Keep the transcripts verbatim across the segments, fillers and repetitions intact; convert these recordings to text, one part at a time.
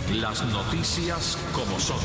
Las noticias como son.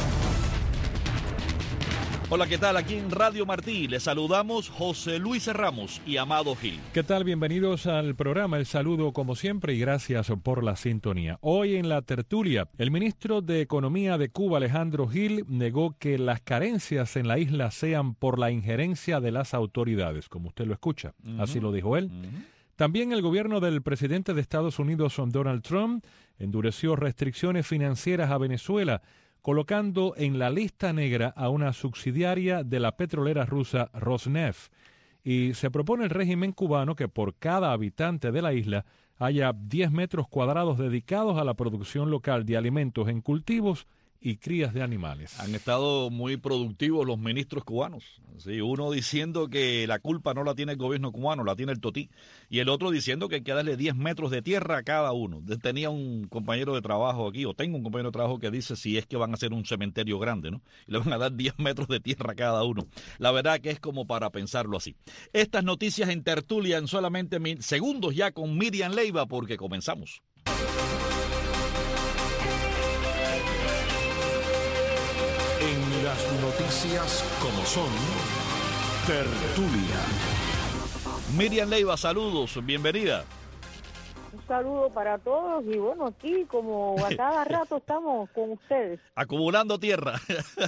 Hola, ¿qué tal? Aquí en Radio Martí les saludamos José Luis Ramos y Amado Gil. ¿Qué tal? Bienvenidos al programa. El saludo como siempre y gracias por la sintonía. Hoy en la tertulia, el ministro de Economía de Cuba, Alejandro Gil, negó que las carencias en la isla sean por la injerencia de las autoridades, como usted lo escucha. Uh-huh. Así lo dijo él. Uh-huh. También el gobierno del presidente de Estados Unidos, Donald Trump, endureció restricciones financieras a Venezuela, colocando en la lista negra a una subsidiaria de la petrolera rusa Rosneft. Y se propone el régimen cubano que por cada habitante de la isla haya diez metros cuadrados dedicados a la producción local de alimentos en cultivos y crías de animales. Han estado muy productivos los ministros cubanos. Sí, uno diciendo que la culpa no la tiene el gobierno cubano, la tiene el totí. Y el otro diciendo que hay que darle diez metros de tierra a cada uno. Tenía un compañero de trabajo aquí, o tengo un compañero de trabajo que dice si es que van a hacer un cementerio grande, ¿no? Y le van a dar diez metros de tierra a cada uno. La verdad que es como para pensarlo así. Estas noticias en tertulia en solamente mil segundos ya con Miriam Leiva, porque comenzamos. En las noticias como son, tertulia. Miriam Leiva, saludos, bienvenida. Un saludo para todos y bueno, aquí como a cada rato estamos con ustedes. Acumulando tierra.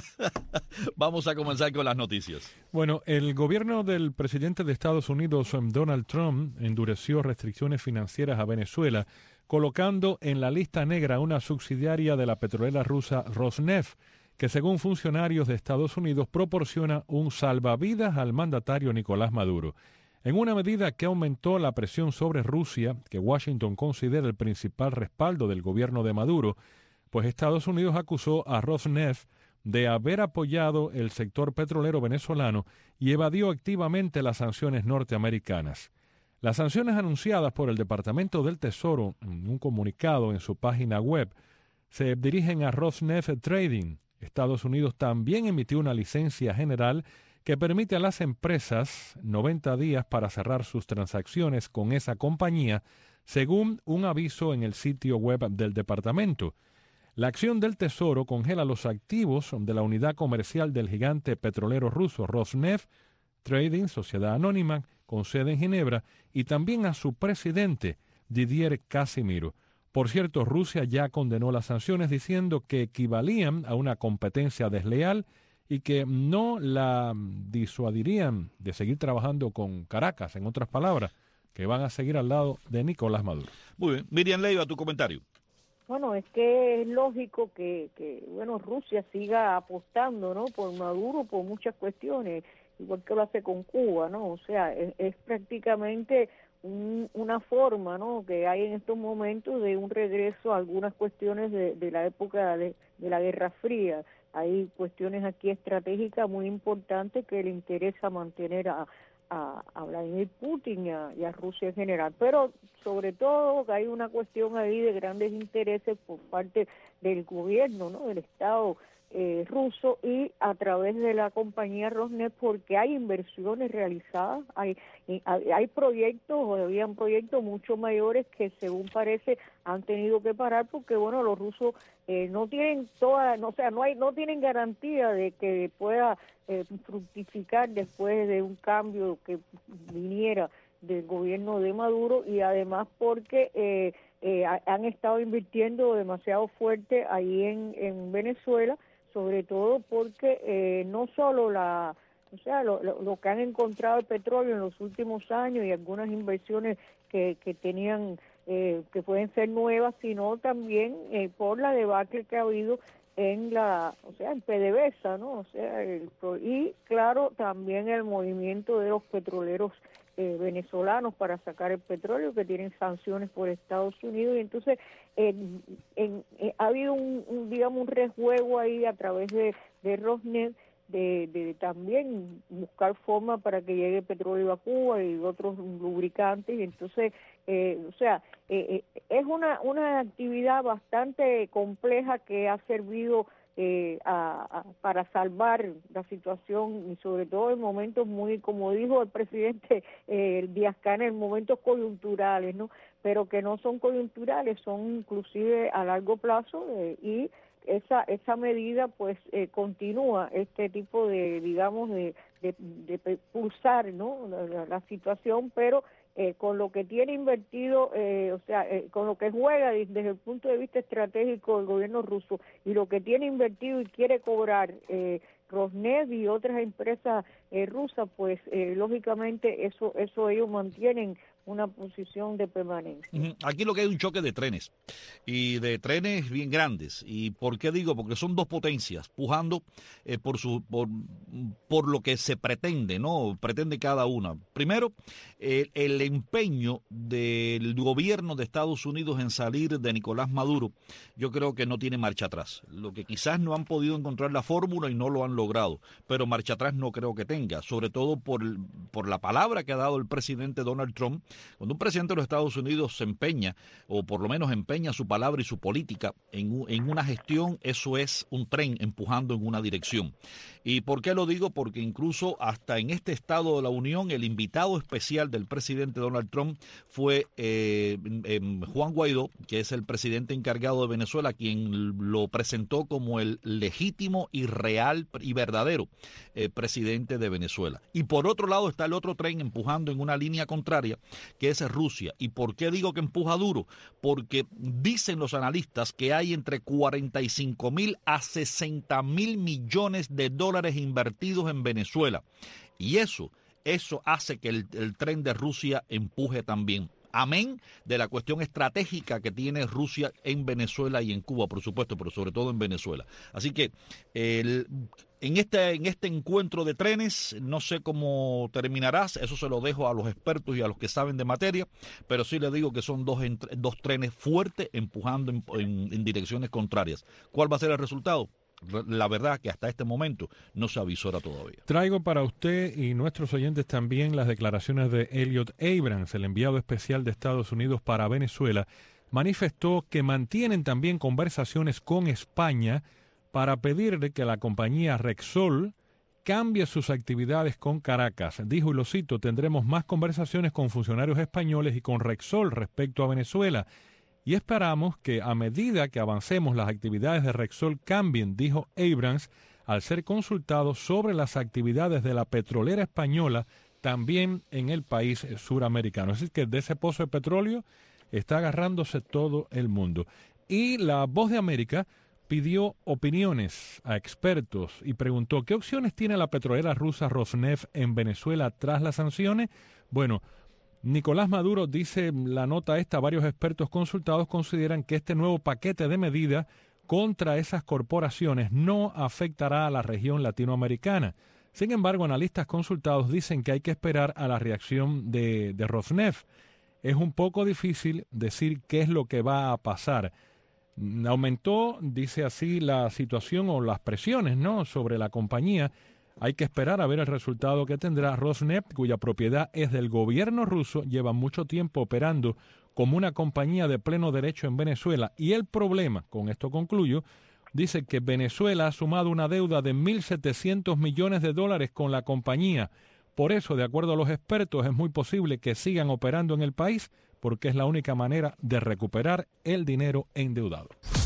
Vamos a comenzar con las noticias. Bueno, el gobierno del presidente de Estados Unidos, Donald Trump, endureció restricciones financieras a Venezuela, colocando en la lista negra una subsidiaria de la petrolera rusa Rosneft, que según funcionarios de Estados Unidos proporciona un salvavidas al mandatario Nicolás Maduro, en una medida que aumentó la presión sobre Rusia, que Washington considera el principal respaldo del gobierno de Maduro, pues Estados Unidos acusó a Rosneft de haber apoyado el sector petrolero venezolano y evadió activamente las sanciones norteamericanas. Las sanciones anunciadas por el Departamento del Tesoro en un comunicado en su página web se dirigen a Rosneft Trading. Estados Unidos también emitió una licencia general que permite a las empresas noventa días para cerrar sus transacciones con esa compañía, según un aviso en el sitio web del departamento. La acción del Tesoro congela los activos de la unidad comercial del gigante petrolero ruso Rosneft Trading, sociedad anónima, con sede en Ginebra, y también a su presidente, Didier Casimiro. Por cierto, Rusia ya condenó las sanciones diciendo que equivalían a una competencia desleal y que no la disuadirían de seguir trabajando con Caracas, en otras palabras, que van a seguir al lado de Nicolás Maduro. Muy bien. Miriam Leiva, tu comentario. Bueno, es que es lógico que, que bueno, Rusia siga apostando, ¿no?, por Maduro, por muchas cuestiones, igual que lo hace con Cuba, ¿no? O sea, es, es prácticamente Un, una forma, ¿no?, que hay en estos momentos de un regreso a algunas cuestiones de, de la época de, de la Guerra Fría. Hay cuestiones aquí estratégicas muy importantes que le interesa mantener a, a, a Vladimir Putin y a, y a Rusia en general, pero sobre todo que hay una cuestión ahí de grandes intereses por parte del gobierno, ¿no?, del Estado Eh, ruso y a través de la compañía Rosneft, porque hay inversiones realizadas, hay hay, hay proyectos, o habían proyectos mucho mayores que según parece han tenido que parar porque bueno, los rusos eh, no tienen toda, no, o sea, no hay no tienen garantía de que pueda eh, fructificar después de un cambio que viniera del gobierno de Maduro, y además porque eh, eh, han estado invirtiendo demasiado fuerte ahí en, en Venezuela, sobre todo porque eh, no solo la, o sea, lo, lo, lo que han encontrado el petróleo en los últimos años y algunas inversiones que, que tenían, eh, que pueden ser nuevas, sino también eh, por la debacle que ha habido en la, o sea, en PDVSA, ¿no? O sea, el, y claro, también el movimiento de los petroleros eh, venezolanos para sacar el petróleo, que tienen sanciones por Estados Unidos, y entonces en, en, en, ha habido un, un, digamos, un rejuego ahí a través de, de Rosneft, de, de también buscar formas para que llegue petróleo a Cuba y otros lubricantes, y entonces, eh, o sea, eh, eh, es una, una actividad bastante compleja que ha servido eh, a, a, para salvar la situación, y sobre todo en momentos muy, como dijo el presidente eh, Díaz-Canel, en momentos coyunturales, ¿no? pero que no son coyunturales, son inclusive a largo plazo eh, y esa esa medida pues eh, continúa este tipo de, digamos, de, de, de pulsar, ¿no?, la, la situación, pero eh, con lo que tiene invertido, eh, o sea, eh, con lo que juega desde el punto de vista estratégico el gobierno ruso y lo que tiene invertido y quiere cobrar eh, Rosneft y otras empresas eh, rusas, pues eh, lógicamente eso eso ellos mantienen una posición de permanencia. Aquí lo que hay es un choque de trenes, y de trenes bien grandes. ¿Y por qué digo? Porque son dos potencias pujando eh, por, su, por, por lo que se pretende, ¿no? Pretende cada una. Primero, eh, el empeño del gobierno de Estados Unidos en salir de Nicolás Maduro, yo creo que no tiene marcha atrás. Lo que quizás no han podido encontrar la fórmula y no lo han logrado, pero marcha atrás no creo que tenga, sobre todo por, por la palabra que ha dado el presidente Donald Trump. Cuando un presidente de los Estados Unidos se empeña, o por lo menos empeña su palabra y su política en, en una gestión, eso es un tren empujando en una dirección. ¿Y por qué lo digo? Porque incluso hasta en este Estado de la Unión, el invitado especial del presidente Donald Trump fue eh, eh, Juan Guaidó, que es el presidente encargado de Venezuela, quien lo presentó como el legítimo y real y verdadero eh, presidente de Venezuela. Y por otro lado está el otro tren empujando en una línea contraria, que es Rusia. ¿Y por qué digo que empuja duro? Porque dicen los analistas que hay entre cuarenta y cinco mil a sesenta mil millones de dólares invertidos en Venezuela. Y eso, eso hace que el, el tren de Rusia empuje también. Amén de la cuestión estratégica que tiene Rusia en Venezuela y en Cuba, por supuesto, pero sobre todo en Venezuela. Así que el, en, este, en este encuentro de trenes, no sé cómo terminarás, eso se lo dejo a los expertos y a los que saben de materia, pero sí les digo que son dos, dos trenes fuertes empujando en, en, en direcciones contrarias. ¿Cuál va a ser el resultado? La verdad que hasta este momento no se avisora todavía. Traigo para usted y nuestros oyentes también las declaraciones de Elliot Abrams, el enviado especial de Estados Unidos para Venezuela. Manifestó que mantienen también conversaciones con España para pedirle que la compañía Repsol cambie sus actividades con Caracas. Dijo, y lo cito, tendremos más conversaciones con funcionarios españoles y con Repsol respecto a Venezuela. Y esperamos que a medida que avancemos las actividades de Repsol cambien, dijo Abrams, al ser consultado sobre las actividades de la petrolera española también en el país suramericano. Así que de ese pozo de petróleo está agarrándose todo el mundo. Y la Voz de América pidió opiniones a expertos y preguntó, ¿qué opciones tiene la petrolera rusa Rosneft en Venezuela tras las sanciones? Bueno, Nicolás Maduro, dice la nota esta, varios expertos consultados consideran que este nuevo paquete de medidas contra esas corporaciones no afectará a la región latinoamericana. Sin embargo, analistas consultados dicen que hay que esperar a la reacción de, de Rosneft. Es un poco difícil decir qué es lo que va a pasar. Aumentó, dice así, la situación o las presiones, ¿no?, sobre la compañía. Hay que esperar a ver el resultado que tendrá. Rosneft, cuya propiedad es del gobierno ruso, lleva mucho tiempo operando como una compañía de pleno derecho en Venezuela. Y el problema, con esto concluyo, dice que Venezuela ha sumado una deuda de mil setecientos millones de dólares con la compañía. Por eso, de acuerdo a los expertos, es muy posible que sigan operando en el país porque es la única manera de recuperar el dinero endeudado.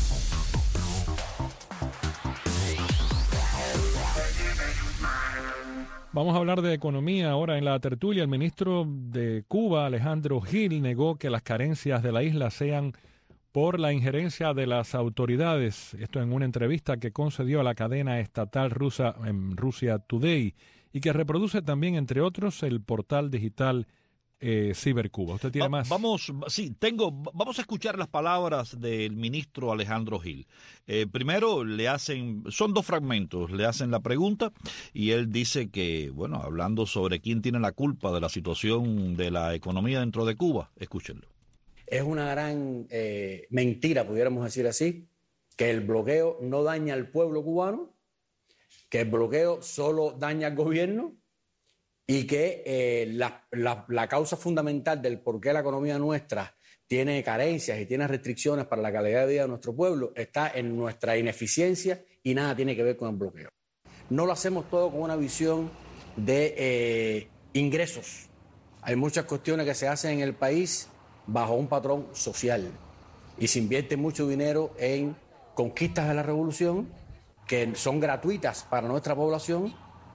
Vamos a hablar de economía ahora en la tertulia. El ministro de Cuba, Alejandro Gil, negó que las carencias de la isla sean por la injerencia de las autoridades. Esto en una entrevista que concedió a la cadena estatal rusa en Russia Today y que reproduce también, entre otros, el portal digital eh, Cibercuba. ¿Usted tiene Va, más? Vamos, sí, tengo. Vamos a escuchar las palabras del ministro Alejandro Gil. Eh, primero le hacen, son dos fragmentos, le hacen la pregunta y él dice que, bueno, hablando sobre quién tiene la culpa de la situación de la economía dentro de Cuba, escúchenlo. Es una gran eh, mentira, pudiéramos decir así, que el bloqueo no daña al pueblo cubano, que el bloqueo solo daña al gobierno y que eh, la, la, la causa fundamental del por qué la economía nuestra tiene carencias y tiene restricciones para la calidad de vida de nuestro pueblo está en nuestra ineficiencia y nada tiene que ver con el bloqueo. No lo hacemos todo con una visión de eh, ingresos. Hay muchas cuestiones que se hacen en el país bajo un patrón social y se invierte mucho dinero en conquistas de la revolución que son gratuitas para nuestra población,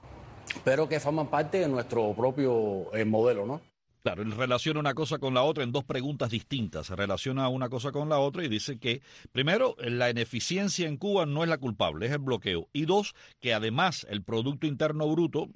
pero que forman parte de nuestro propio eh, modelo, ¿no? Claro, él relaciona una cosa con la otra en dos preguntas distintas. Se relaciona una cosa con la otra y dice que, primero, la ineficiencia en Cuba no es la culpable, es el bloqueo. Y dos, que además el Producto Interno Bruto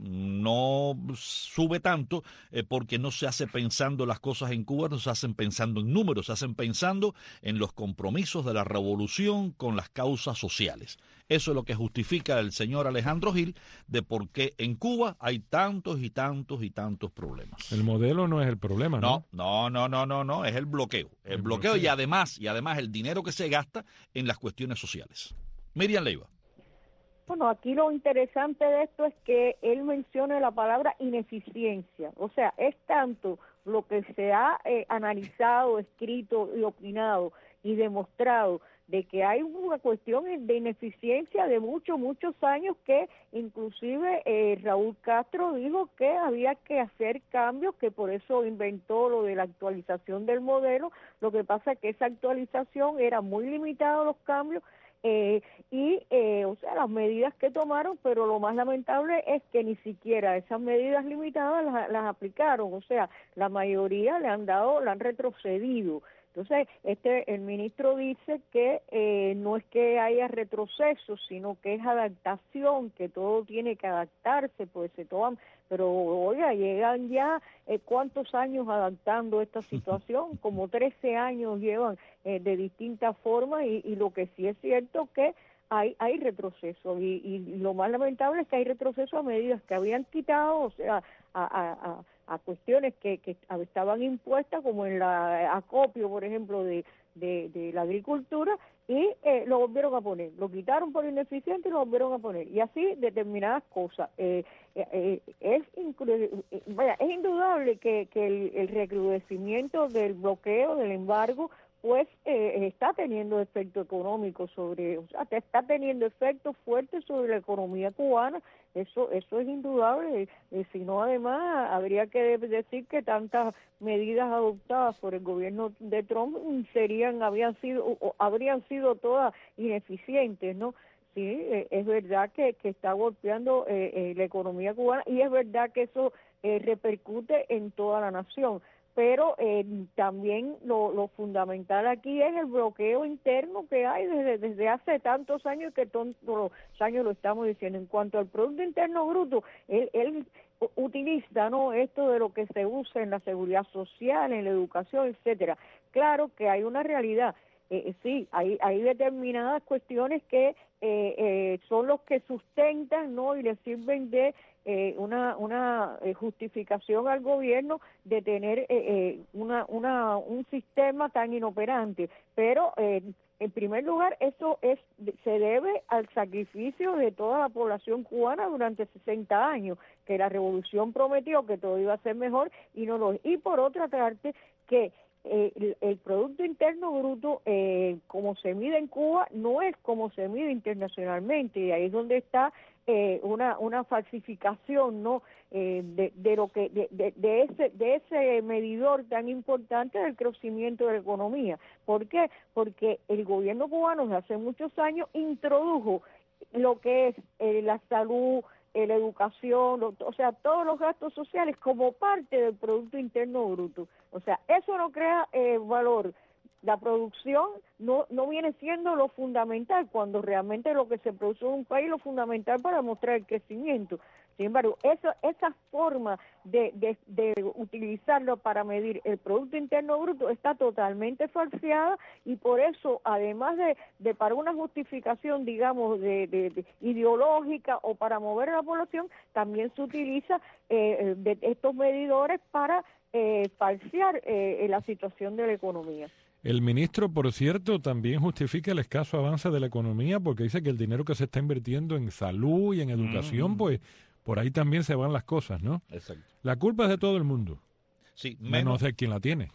no sube tanto eh, porque no se hace pensando las cosas en Cuba, no se hacen pensando en números, se hacen pensando en los compromisos de la revolución con las causas sociales. Eso es lo que justifica el señor Alejandro Gil de por qué en Cuba hay tantos y tantos y tantos problemas. El modelo no es el problema, ¿no? No, no, no, no, no, no, es el bloqueo. El, el bloqueo, bloqueo y además, y además el dinero que se gasta en las cuestiones sociales. Miriam Leiva. Bueno, aquí lo interesante de esto es que él menciona la palabra ineficiencia. O sea, es tanto lo que se ha eh, analizado, escrito y opinado y demostrado de que hay una cuestión de ineficiencia de muchos, muchos años que inclusive eh, Raúl Castro dijo que había que hacer cambios, que por eso inventó lo de la actualización del modelo. Lo que pasa es que esa actualización era muy limitada, los cambios, eh, y eh, o sea, las medidas que tomaron, pero lo más lamentable es que ni siquiera esas medidas limitadas las, las aplicaron, o sea, la mayoría le han dado, le han retrocedido. Entonces, este el ministro dice que eh, no es que haya retroceso, sino que es adaptación, que todo tiene que adaptarse, pues se toman, pero oiga, llegan ya eh, cuántos años adaptando esta situación, como trece años llevan eh, de distintas formas y, y lo que sí es cierto que hay hay retroceso y, y lo más lamentable es que hay retroceso a medidas que habían quitado, o sea, a, a, a a cuestiones que, que estaban impuestas, como en la acopio, por ejemplo, de, de, de la agricultura, y eh, lo volvieron a poner, lo quitaron por ineficiente y lo volvieron a poner, y así determinadas cosas. Eh, eh, eh, es, eh, vaya, es indudable que, que el, el recrudecimiento del bloqueo, del embargo, pues eh, está teniendo efecto económico sobre, o sea, está teniendo efectos fuertes sobre la economía cubana. Eso eso es indudable, eh, si no además habría que decir que tantas medidas adoptadas por el gobierno de Trump serían, habían sido, o habrían sido todas ineficientes, ¿no? Sí, eh, es verdad que, que está golpeando eh, eh, la economía cubana y es verdad que eso eh, repercute en toda la nación. Pero eh, también lo, lo fundamental aquí es el bloqueo interno que hay desde, desde hace tantos años, que todos los años lo estamos diciendo. En cuanto al Producto Interno Bruto, él, él utiliza, ¿no?, esto de lo que se usa en la seguridad social, en la educación, etcétera. Claro que hay una realidad. Eh, sí, hay, hay determinadas cuestiones que eh, eh, son los que sustentan, ¿no?, y le sirven de eh, una una eh, justificación al gobierno de tener eh, eh, una una un sistema tan inoperante. Pero eh, en primer lugar, eso es se debe al sacrificio de toda la población cubana durante sesenta años, que la revolución prometió que todo iba a ser mejor y no lo es. Y por otra parte, que Eh, el, el Producto Interno Bruto, eh, como se mide en Cuba, no es como se mide internacionalmente, y ahí es donde está eh, una una falsificación, ¿no?, eh, de, de lo que de, de, de ese de ese medidor tan importante del crecimiento de la economía. ¿Por qué? Porque el gobierno cubano desde hace muchos años introdujo lo que es eh, la salud, eh, la educación, lo, o sea, todos los gastos sociales como parte del Producto Interno Bruto. O sea, eso no crea eh, valor. La producción no no viene siendo lo fundamental, cuando realmente lo que se produce en un país es lo fundamental para mostrar el crecimiento. Sin embargo, eso, esa forma de, de, de utilizarlo para medir el Producto Interno Bruto está totalmente falseada, y por eso, además de, de para una justificación, digamos, de, de, de ideológica o para mover a la población, también se utiliza eh, de estos medidores para eh, falsear eh, la situación de la economía. El ministro, por cierto, también justifica el escaso avance de la economía, porque dice que el dinero que se está invirtiendo en salud y en educación, mm. pues por ahí también se van las cosas, ¿no? Exacto. La culpa es de todo el mundo. Sí, menos de quien la tiene.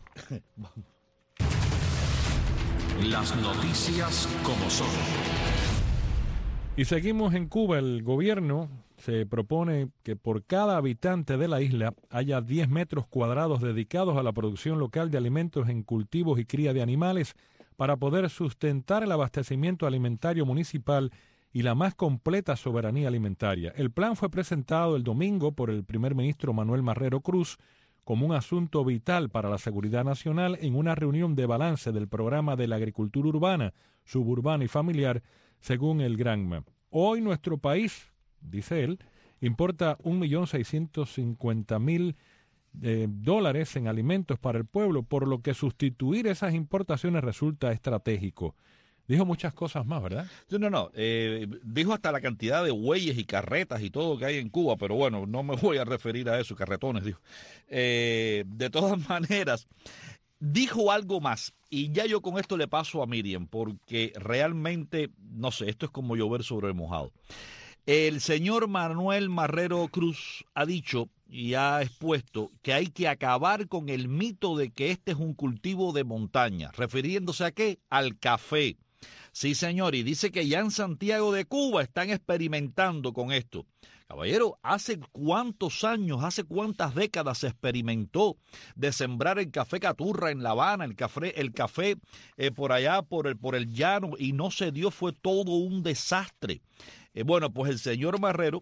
Las noticias como son. Y seguimos en Cuba. El gobierno se propone que por cada habitante de la isla haya diez metros cuadrados dedicados a la producción local de alimentos en cultivos y cría de animales para poder sustentar el abastecimiento alimentario municipal y la más completa soberanía alimentaria. El plan fue presentado el domingo por el primer ministro Manuel Marrero Cruz como un asunto vital para la seguridad nacional en una reunión de balance del programa de la agricultura urbana, suburbana y familiar, según el Granma. Hoy nuestro país, dice él, importa un millón seiscientos cincuenta mil eh, dólares en alimentos para el pueblo, por lo que sustituir esas importaciones resulta estratégico. Dijo muchas cosas más, ¿verdad? No, no, no. Eh, dijo hasta la cantidad de bueyes y carretas y todo que hay en Cuba, pero bueno, no me voy a referir a eso, carretones, dijo. Eh, de todas maneras, dijo algo más, y ya yo con esto le paso a Miriam, porque realmente, no sé, esto es como llover sobre el mojado. El señor Manuel Marrero Cruz ha dicho y ha expuesto que hay que acabar con el mito de que este es un cultivo de montaña, refiriéndose a qué, al café. Sí, señor, y dice que ya en Santiago de Cuba están experimentando con esto. Caballero, ¿hace cuántos años, hace cuántas décadas se experimentó de sembrar el café caturra en La Habana, el café, el café eh, por allá, por el, por el llano, y no se dio, fue todo un desastre? Eh, bueno, pues el señor Marrero,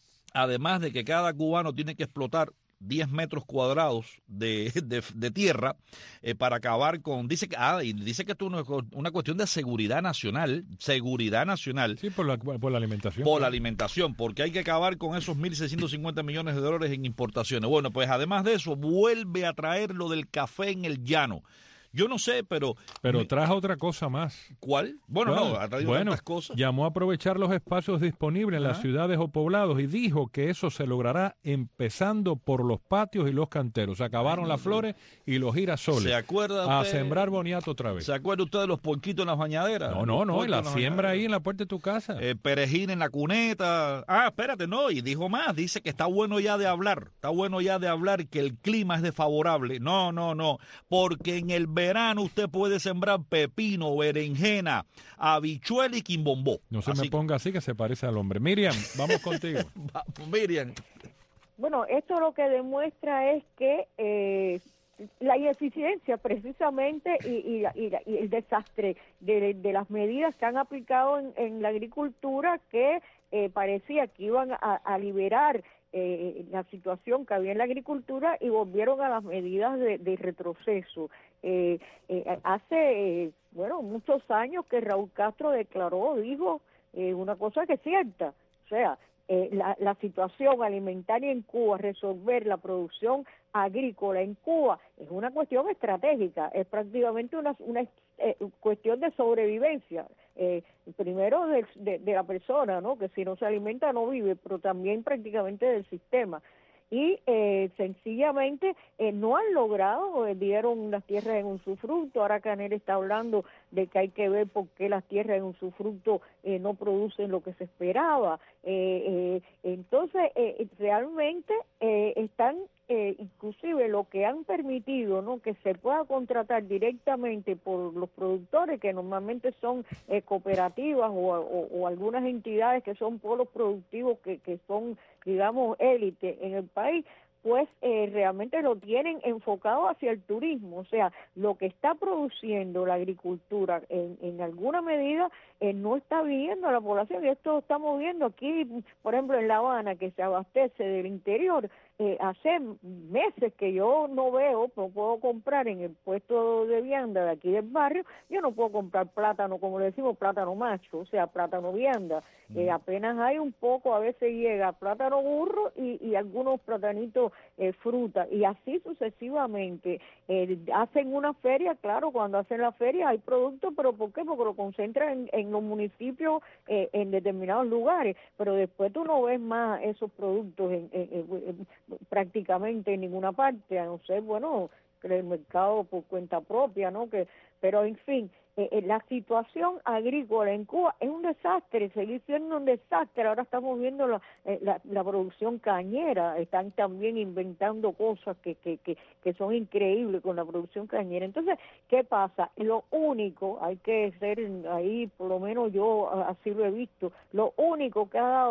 además de que cada cubano tiene que explotar diez metros cuadrados de, de, de tierra eh, para acabar con, dice que, ah, y dice que esto es una, una cuestión de seguridad nacional, seguridad nacional. Sí, por la, por la alimentación. Por la alimentación, porque hay que acabar con esos mil seiscientos cincuenta millones de dólares en importaciones. Bueno, pues además de eso, vuelve a traer lo del café en el llano. Yo no sé, pero... Pero trajo otra cosa más. ¿Cuál? Bueno, ¿Cuál? no, ha traído bueno, tantas cosas. Llamó a aprovechar los espacios disponibles en Ajá. las ciudades o poblados y dijo que eso se logrará empezando por los patios y los canteros. Se acabaron Ay, las flores y los girasoles. ¿Se acuerda A usted, sembrar boniato otra vez. ¿Se acuerda usted de los porquitos en las bañaderas? No, no, Los no, y la puercos en siembra bañaderas. ahí en la puerta de tu casa. Eh, perejil en la cuneta. Ah, espérate, no, y dijo más, dice que está bueno ya de hablar, está bueno ya de hablar que el clima es desfavorable. No, no, no, porque en el verano usted puede sembrar pepino, berenjena, habichuela y quimbombó. No se así me ponga así que se parece al hombre. Miriam, vamos contigo. que, Miriam. Bueno, esto lo que demuestra es que eh, la ineficiencia precisamente y, y, la- y la- y el desastre de, de las medidas que han aplicado en, en la agricultura que eh, parecía que iban a, a liberar eh, la situación que había en la agricultura y volvieron a las medidas de, de retroceso. Eh, eh, hace, eh, bueno, muchos años que Raúl Castro declaró, dijo eh, una cosa que es cierta, o sea, eh, la, la situación alimentaria en Cuba, resolver la producción agrícola en Cuba es una cuestión estratégica, es prácticamente una, una eh, cuestión de sobrevivencia, eh, primero de, de, de la persona, ¿no? Que si no se alimenta no vive, pero también prácticamente del sistema. Y eh, sencillamente eh, no han logrado, eh, dieron las tierras en usufructo. Ahora Canel está hablando de que hay que ver por qué las tierras en usufructo eh, no producen lo que se esperaba. Eh, eh, entonces, eh, realmente eh, están, eh, inclusive lo que han permitido, ¿no? Que se pueda contratar directamente por los productores, que normalmente son eh, cooperativas o, o, o algunas entidades que son polos productivos que, que son, digamos, élite en el país, pues eh, realmente lo tienen enfocado hacia el turismo, o sea, lo que está produciendo la agricultura en, en alguna medida eh, no está viniendo a la población, y esto lo estamos viendo aquí, por ejemplo, en La Habana, que se abastece del interior. Eh, hace meses que yo no veo, no puedo comprar en el puesto de vianda de aquí del barrio, yo no puedo comprar plátano, como le decimos, plátano macho, o sea, plátano vianda. Eh, apenas hay un poco, a veces llega plátano burro y, y algunos platanitos eh, fruta, y así sucesivamente. Eh, hacen una feria, claro, cuando hacen la feria hay productos, pero ¿por qué? Porque lo concentran en, en los municipios, eh, en determinados lugares, pero después tú no ves más esos productos en, en, en, en, prácticamente en ninguna parte, a no ser, bueno, que el mercado por cuenta propia, ¿no? Que, pero en fin, eh, eh, la situación agrícola en Cuba es un desastre, sigue siendo un desastre. Ahora estamos viendo la, eh, la, la producción cañera, están también inventando cosas que, que, que, que son increíbles con la producción cañera. Entonces, ¿qué pasa? Lo único, hay que ser ahí, por lo menos yo así lo he visto, lo único que ha dado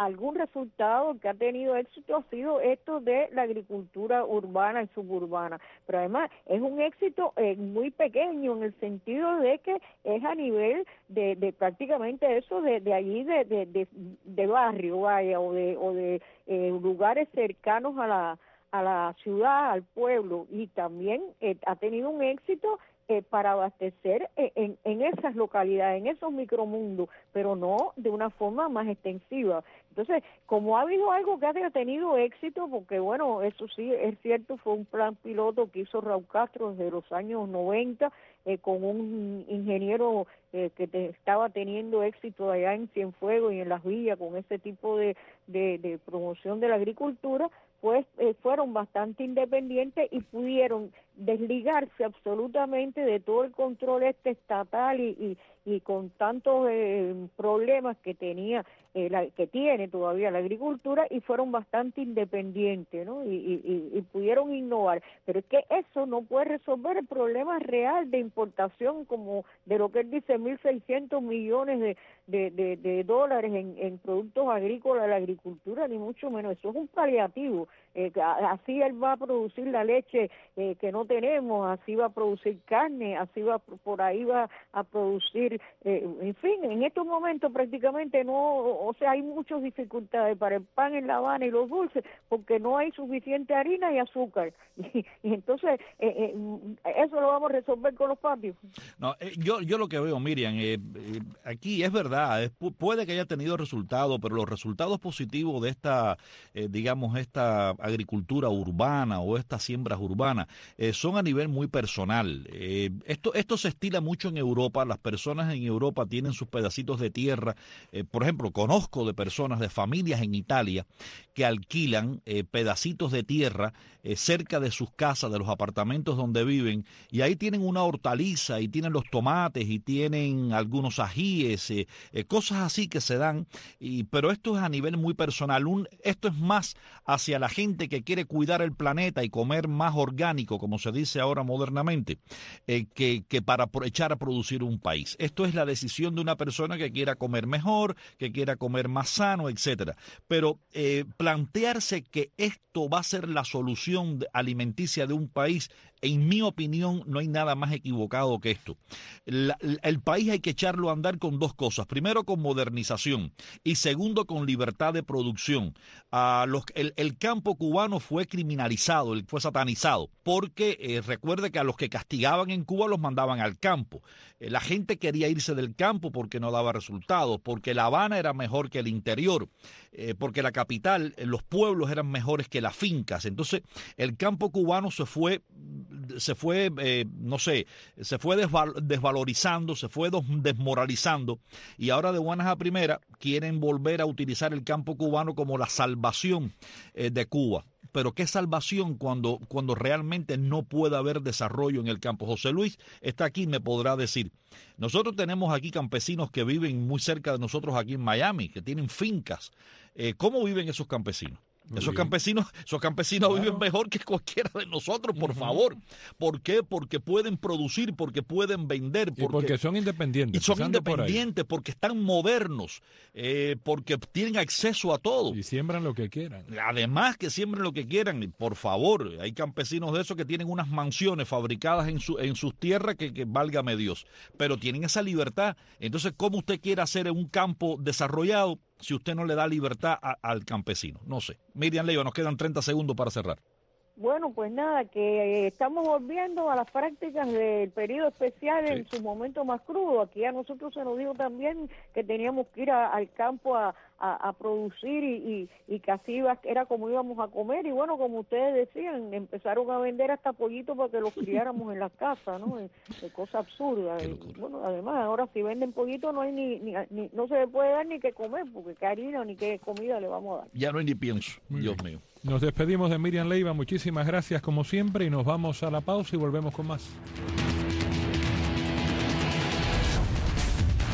algún resultado que ha tenido éxito ha sido esto de la agricultura urbana y suburbana, pero además es un éxito eh, muy pequeño en el sentido de que es a nivel de, de prácticamente eso de, de allí de, de, de, de barrio, vaya, o de, o de eh, lugares cercanos a la a la ciudad, al pueblo, y también eh, ha tenido un éxito eh, para abastecer eh, en, en esas localidades, en esos micromundos, pero no de una forma más extensiva. Entonces, como ha habido algo que ha tenido éxito, porque bueno, eso sí es cierto, fue un plan piloto que hizo Raúl Castro desde los años noventa, eh, con un ingeniero eh, que te, estaba teniendo éxito allá en Cienfuegos y en Las Villas con ese tipo de, de, de promoción de la agricultura, pues eh, fueron bastante independientes y pudieron desligarse absolutamente de todo el control este estatal y, y, y con tantos eh, problemas que tenía, eh, la, que tiene todavía la agricultura, y fueron bastante independientes, ¿no? Y, y, y pudieron innovar. Pero es que eso no puede resolver el problema real de importación, como de lo que él dice, mil seiscientos millones de, de, de, de dólares en, en productos agrícolas de la agricultura, ni mucho menos. Eso es un paliativo. Eh, así él va a producir la leche eh, que no tenemos, así va a producir carne, así va, por ahí va a producir, eh, en fin, en estos momentos prácticamente no, o sea, hay muchas dificultades para el pan en La Habana y los dulces, porque no hay suficiente harina y azúcar, y, y entonces eh, eh, eso lo vamos a resolver con los patios. No, eh, yo, yo lo que veo, Miriam, eh, eh, aquí es verdad, es, puede que haya tenido resultados, pero los resultados positivos de esta, eh, digamos, esta agricultura urbana o estas siembras urbanas eh, son a nivel muy personal. Eh, esto, esto se estila mucho en Europa. Las personas en Europa tienen sus pedacitos de tierra. Eh, por ejemplo, conozco de personas, de familias en Italia que alquilan eh, pedacitos de tierra eh, cerca de sus casas, de los apartamentos donde viven, y ahí tienen una hortaliza y tienen los tomates y tienen algunos ajíes, eh, eh, cosas así que se dan, y, pero esto es a nivel muy personal. Un, esto es más hacia la gente que quiere cuidar el planeta y comer más orgánico, como se dice ahora modernamente, eh, que, que para echar a producir un país. Esto es la decisión de una persona que quiera comer mejor, que quiera comer más sano, etcétera. Pero eh, plantearse que esto va a ser la solución alimenticia de un país, en mi opinión, no hay nada más equivocado que esto. La, el país hay que echarlo a andar con dos cosas. Primero, con modernización, y segundo, con libertad de producción. Uh, los, el, el campo cubano fue criminalizado, fue satanizado, porque eh, recuerde que a los que castigaban en Cuba los mandaban al campo. Eh, la gente quería irse del campo porque no daba resultados, porque La Habana era mejor que el interior, eh, porque la capital, eh, los pueblos eran mejores que las fincas. Entonces, el campo cubano se fue se fue, eh, no sé, se fue desval desvalorizando, se fue desmoralizando, y ahora de buenas a primeras quieren volver a utilizar el campo cubano como la salvación eh, de Cuba. Pero ¿qué salvación cuando, cuando realmente no puede haber desarrollo en el campo? José Luis está aquí y me podrá decir. Nosotros tenemos aquí campesinos que viven muy cerca de nosotros aquí en Miami, que tienen fincas. Eh, ¿Cómo viven esos campesinos? Muy esos bien. campesinos, esos campesinos claro. viven mejor que cualquiera de nosotros, por uh-huh. favor. ¿Por qué? Porque pueden producir, porque pueden vender. Porque, y porque son independientes. Y son independientes, por porque están modernos, eh, porque tienen acceso a todo. Y siembran lo que quieran. Además que siembren lo que quieran. Por favor, hay campesinos de esos que tienen unas mansiones fabricadas en, su, en sus tierras que, que válgame Dios. Pero tienen esa libertad. Entonces, ¿cómo usted quiere hacer un campo desarrollado si usted no le da libertad a, al campesino? No sé. Miriam Leiva, nos quedan treinta segundos para cerrar. Bueno, pues nada, que eh, estamos volviendo a las prácticas del periodo especial sí. en su momento más crudo. Aquí a nosotros se nos dijo también que teníamos que ir a, al campo a, a, a producir y, y, y que así iba, era como íbamos a comer. Y bueno, como ustedes decían, empezaron a vender hasta pollitos para que los criáramos en las casas, ¿no? Es, es cosa absurda. Y, bueno, además, ahora si venden pollitos no hay ni, ni, ni no se le puede dar ni que comer, porque qué harina ni qué comida le vamos a dar. Ya no hay ni pienso, Muy Dios bien. mío. Nos despedimos de Miriam Leiva, muchísimas gracias como siempre y nos vamos a la pausa y volvemos con más.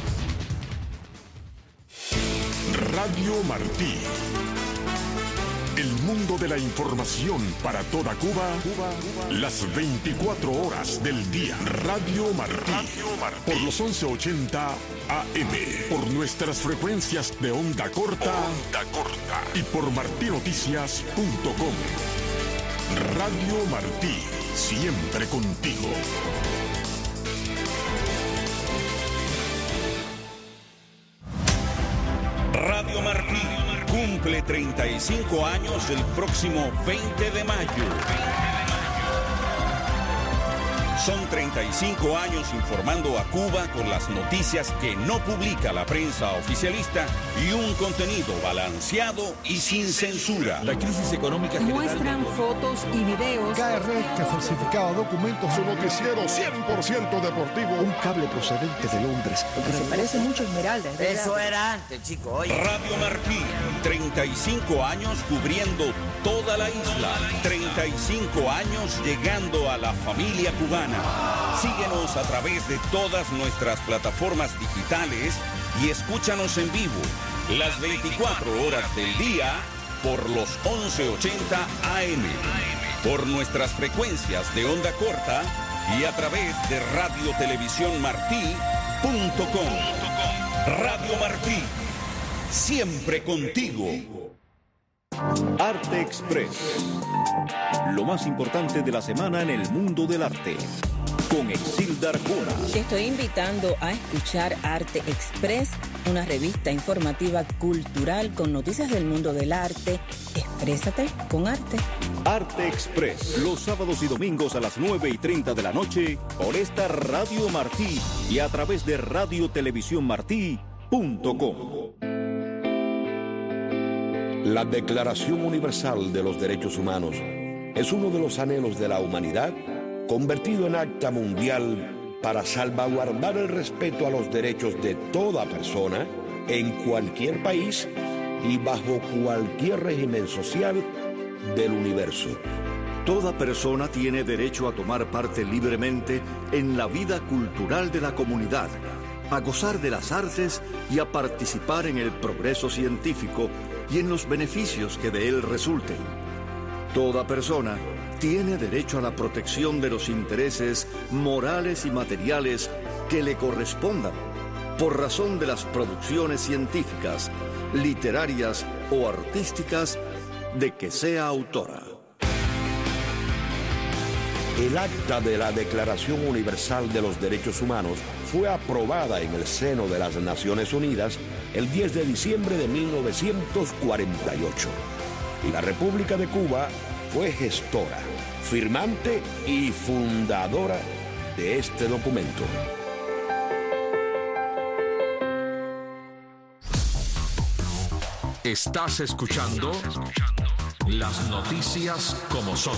Radio Martí. El mundo de la información para toda Cuba, Cuba, Cuba. Las veinticuatro horas del día. Radio Martí. Radio Martí. Por los once ochenta A M. Por nuestras frecuencias de onda corta. Onda corta. Y por martí noticias punto com. Radio Martí. Siempre contigo. Radio Martí cumple treinta y cinco años el próximo veinte de mayo. Son treinta y cinco años informando a Cuba con las noticias que no publica la prensa oficialista y un contenido balanceado y sin censura. La crisis económica general... Muestran fotos y videos. K R que falsificaba documentos. Su noticiero cien por ciento deportivo. Un cable procedente de Londres. Porque se parece mucho a Esmeralda. Eso era antes, chico. Oye. Radio Martí, treinta y cinco años cubriendo toda la isla. treinta y cinco años llegando a la familia cubana. Síguenos a través de todas nuestras plataformas digitales y escúchanos en vivo las veinticuatro horas del día por los once ochenta A M, por nuestras frecuencias de onda corta y a través de radio televisión martí punto com. Radio Martí, siempre contigo. Arte Express. Lo más importante de la semana en el mundo del arte. Con Exilda Arjona. Te estoy invitando a escuchar Arte Express, una revista informativa cultural con noticias del mundo del arte. Exprésate con arte. Arte Express, los sábados y domingos a las nueve y treinta de la noche por esta Radio Martí y a través de radio televisión martí punto com. La Declaración Universal de los Derechos Humanos es uno de los anhelos de la humanidad convertido en acta mundial para salvaguardar el respeto a los derechos de toda persona en cualquier país y bajo cualquier régimen social del universo. Toda persona tiene derecho a tomar parte libremente en la vida cultural de la comunidad, a gozar de las artes y a participar en el progreso científico y en los beneficios que de él resulten. Toda persona tiene derecho a la protección de los intereses morales y materiales que le correspondan por razón de las producciones científicas, literarias o artísticas de que sea autora. El acta de la Declaración Universal de los Derechos Humanos fue aprobada en el seno de las Naciones Unidas el diez de diciembre de mil novecientos cuarenta y ocho. Y la República de Cuba fue gestora, firmante y fundadora de este documento. Estás escuchando las noticias como son.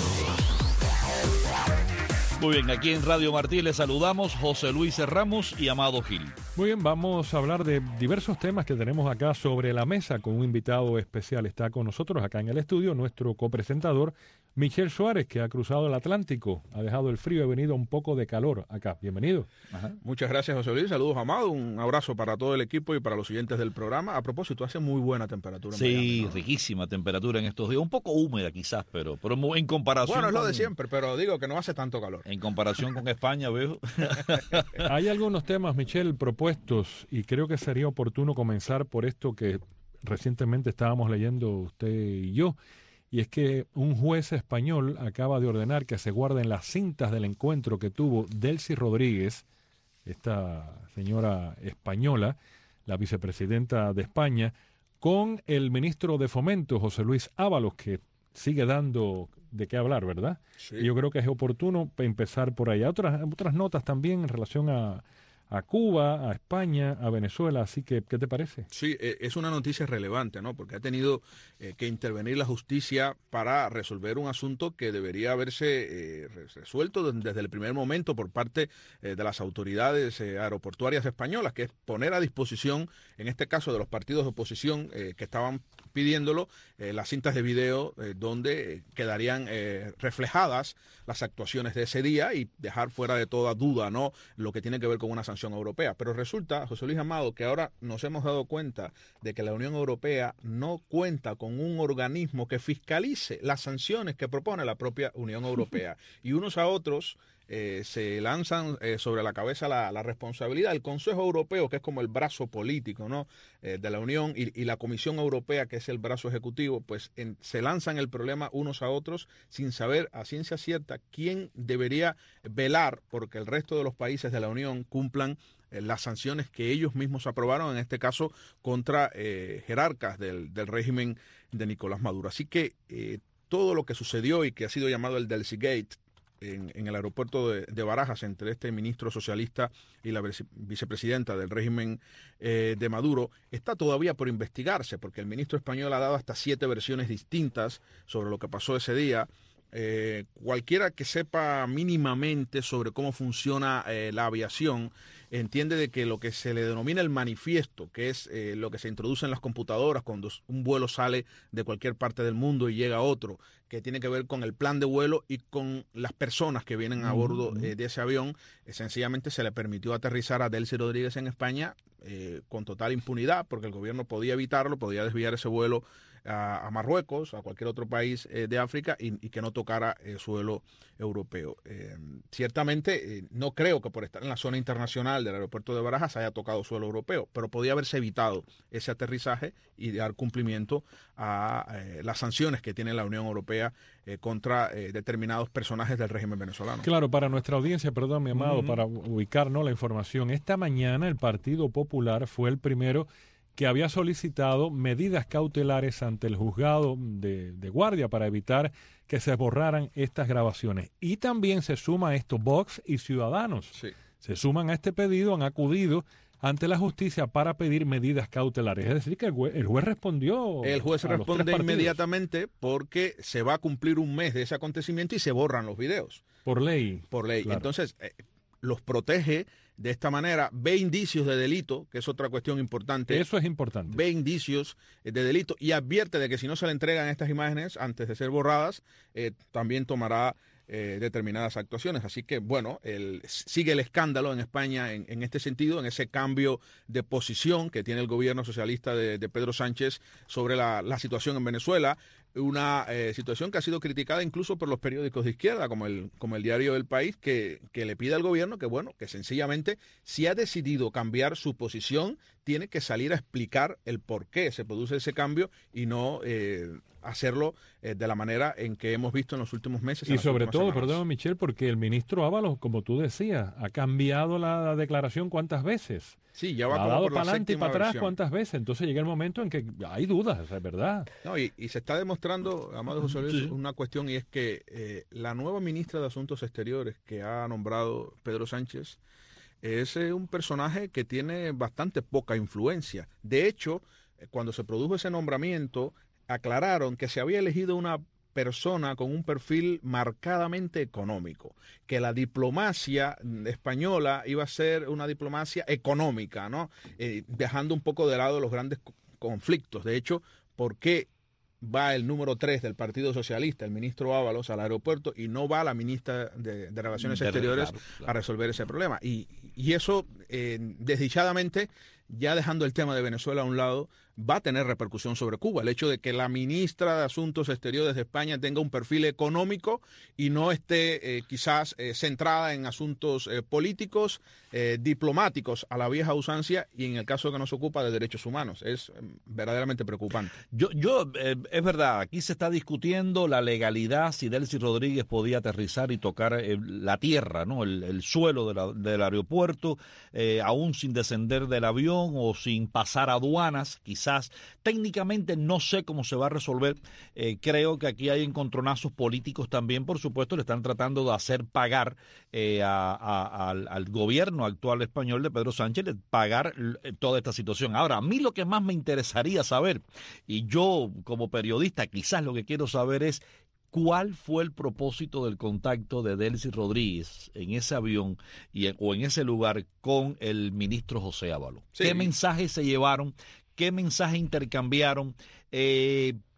Muy bien, aquí en Radio Martí les saludamos José Luis Ramos y Amado Gil. Muy bien, vamos a hablar de diversos temas que tenemos acá sobre la mesa con un invitado especial. Está con nosotros acá en el estudio nuestro copresentador Michel Suárez, que ha cruzado el Atlántico, ha dejado el frío, ha venido un poco de calor acá. Bienvenido. Ajá. Muchas gracias, José Luis. Saludos, Amado. Un abrazo para todo el equipo y para los siguientes del programa. A propósito, hace muy buena temperatura. En sí, Miami, ¿no? Riquísima temperatura en estos días. Un poco húmeda quizás, pero, pero en comparación... Bueno, es lo con, de siempre, pero digo que no hace tanto calor. En comparación con España, veo. Hay algunos temas, Michel, propuestos y creo que sería oportuno comenzar por esto que recientemente estábamos leyendo usted y yo. Y es que un juez español acaba de ordenar que se guarden las cintas del encuentro que tuvo Delcy Rodríguez, esta señora española, la vicepresidenta de España, con el ministro de Fomento, José Luis Ábalos, que sigue dando de qué hablar, ¿verdad? Sí. Y yo creo que es oportuno empezar por ahí. Otras, otras notas también en relación a... a Cuba, a España, a Venezuela, así que, ¿qué te parece? Sí, es una noticia relevante, ¿no? Porque ha tenido eh, que intervenir la justicia para resolver un asunto que debería haberse eh, resuelto desde el primer momento por parte eh, de las autoridades eh, aeroportuarias españolas, que es poner a disposición, en este caso de los partidos de oposición eh, que estaban pidiéndolo, eh, las cintas de video eh, donde quedarían eh, reflejadas las actuaciones de ese día y dejar fuera de toda duda, ¿no?, lo que tiene que ver con una sanción sanción europea. Pero resulta, José Luis Amado, que ahora nos hemos dado cuenta de que la Unión Europea no cuenta con un organismo que fiscalice las sanciones que propone la propia Unión Europea. Y unos a otros eh, se lanzan eh, sobre la cabeza la, la responsabilidad. El Consejo Europeo, que es como el brazo político, ¿no?, eh, de la Unión, y, y la Comisión Europea, que es el brazo ejecutivo, pues en, se lanzan el problema unos a otros sin saber a ciencia cierta quién debería velar porque el resto de los países de la Unión cumplan eh, las sanciones que ellos mismos aprobaron, en este caso contra eh, jerarcas del, del régimen de Nicolás Maduro. Así que eh, todo lo que sucedió y que ha sido llamado el Delcy-Gate en, en el aeropuerto de, de Barajas entre este ministro socialista y la vice, vicepresidenta del régimen eh, de Maduro está todavía por investigarse, porque el ministro español ha dado hasta siete versiones distintas sobre lo que pasó ese día. Eh, cualquiera que sepa mínimamente sobre cómo funciona eh, la aviación entiende de que lo que se le denomina el manifiesto, que es eh, lo que se introduce en las computadoras cuando un vuelo sale de cualquier parte del mundo y llega a otro, que tiene que ver con el plan de vuelo y con las personas que vienen a bordo eh, de ese avión, eh, sencillamente se le permitió aterrizar a Delcy Rodríguez en España eh, con total impunidad, porque el gobierno podía evitarlo, podía desviar ese vuelo a, a Marruecos, a cualquier otro país eh, de África y, y que no tocara el eh, suelo europeo. Eh, ciertamente, eh, no creo que por estar en la zona internacional del aeropuerto de Barajas haya tocado suelo europeo, pero podía haberse evitado ese aterrizaje y dar cumplimiento a eh, las sanciones que tiene la Unión Europea eh, contra eh, determinados personajes del régimen venezolano. Claro, para nuestra audiencia, perdón, mi amado, uh-huh. para ubicarnos la información, esta mañana el Partido Popular fue el primero que había solicitado medidas cautelares ante el juzgado de, de guardia para evitar que se borraran estas grabaciones. Y también se suma a esto Vox y Ciudadanos. Sí. Se suman a este pedido, han acudido ante la justicia para pedir medidas cautelares. Es decir, que el juez, el juez respondió. El juez responde inmediatamente porque se va a cumplir un mes de ese acontecimiento y se borran los videos. Por ley. Por ley. Claro. Entonces, eh, los protege de esta manera, ve indicios de delito, que es otra cuestión importante. Eso es importante. Ve indicios de delito y advierte de que si no se le entregan estas imágenes antes de ser borradas, eh, también tomará eh, determinadas actuaciones. Así que, bueno, el, sigue el escándalo en España en, en este sentido, en ese cambio de posición que tiene el gobierno socialista de, de Pedro Sánchez sobre la, la situación en Venezuela. Una eh, situación que ha sido criticada incluso por los periódicos de izquierda, como el, como el diario El País, que, que le pide al gobierno que, bueno, que sencillamente, si ha decidido cambiar su posición, tiene que salir a explicar el por qué se produce ese cambio y no eh, hacerlo eh, de la manera en que hemos visto en los últimos meses. Y sobre todo, perdón, Michel, porque el ministro Ábalos, como tú decías, ha cambiado la declaración cuántas veces. Sí, ya va ha como dado por la para adelante y para atrás versión. cuántas veces. Entonces llega el momento en que hay dudas, es verdad. No, y, y se está demostrando, Amado José Luis, sí. una cuestión, y es que eh, la nueva ministra de Asuntos Exteriores que ha nombrado Pedro Sánchez es eh, un personaje que tiene bastante poca influencia. De hecho, eh, cuando se produjo ese nombramiento, aclararon que se había elegido una persona con un perfil marcadamente económico, que la diplomacia española iba a ser una diplomacia económica, ¿no? Eh, dejando un poco de lado los grandes conflictos. De hecho, ¿por qué va el número tres del Partido Socialista, el ministro Ábalos, al aeropuerto y no va la ministra de, de Relaciones de Exteriores claro, claro. a resolver ese problema? Y, y eso, eh, desdichadamente, ya dejando el tema de Venezuela a un lado, va a tener repercusión sobre Cuba. El hecho de que la ministra de Asuntos Exteriores de España tenga un perfil económico y no esté eh, quizás eh, centrada en asuntos eh, políticos, eh, diplomáticos a la vieja usancia y en el caso que nos ocupa de derechos humanos. Es eh, verdaderamente preocupante. Yo, yo eh, es verdad, aquí se está discutiendo la legalidad si Delcy Rodríguez podía aterrizar y tocar eh, la tierra, ¿no? el, el suelo de la, del aeropuerto, eh, aún sin descender del avión o sin pasar aduanas, quizás. Técnicamente no sé cómo se va a resolver. Eh, creo que aquí hay encontronazos políticos también, por supuesto, le están tratando de hacer pagar eh, a, a, al, al gobierno actual español de Pedro Sánchez, de pagar toda esta situación. Ahora, a mí lo que más me interesaría saber, y yo como periodista quizás lo que quiero saber es ¿cuál fue el propósito del contacto de Delcy Rodríguez en ese avión y, o en ese lugar con el ministro José Ábalos? Sí. ¿Qué mensajes se llevaron? ¿Qué mensaje intercambiaron? Eh,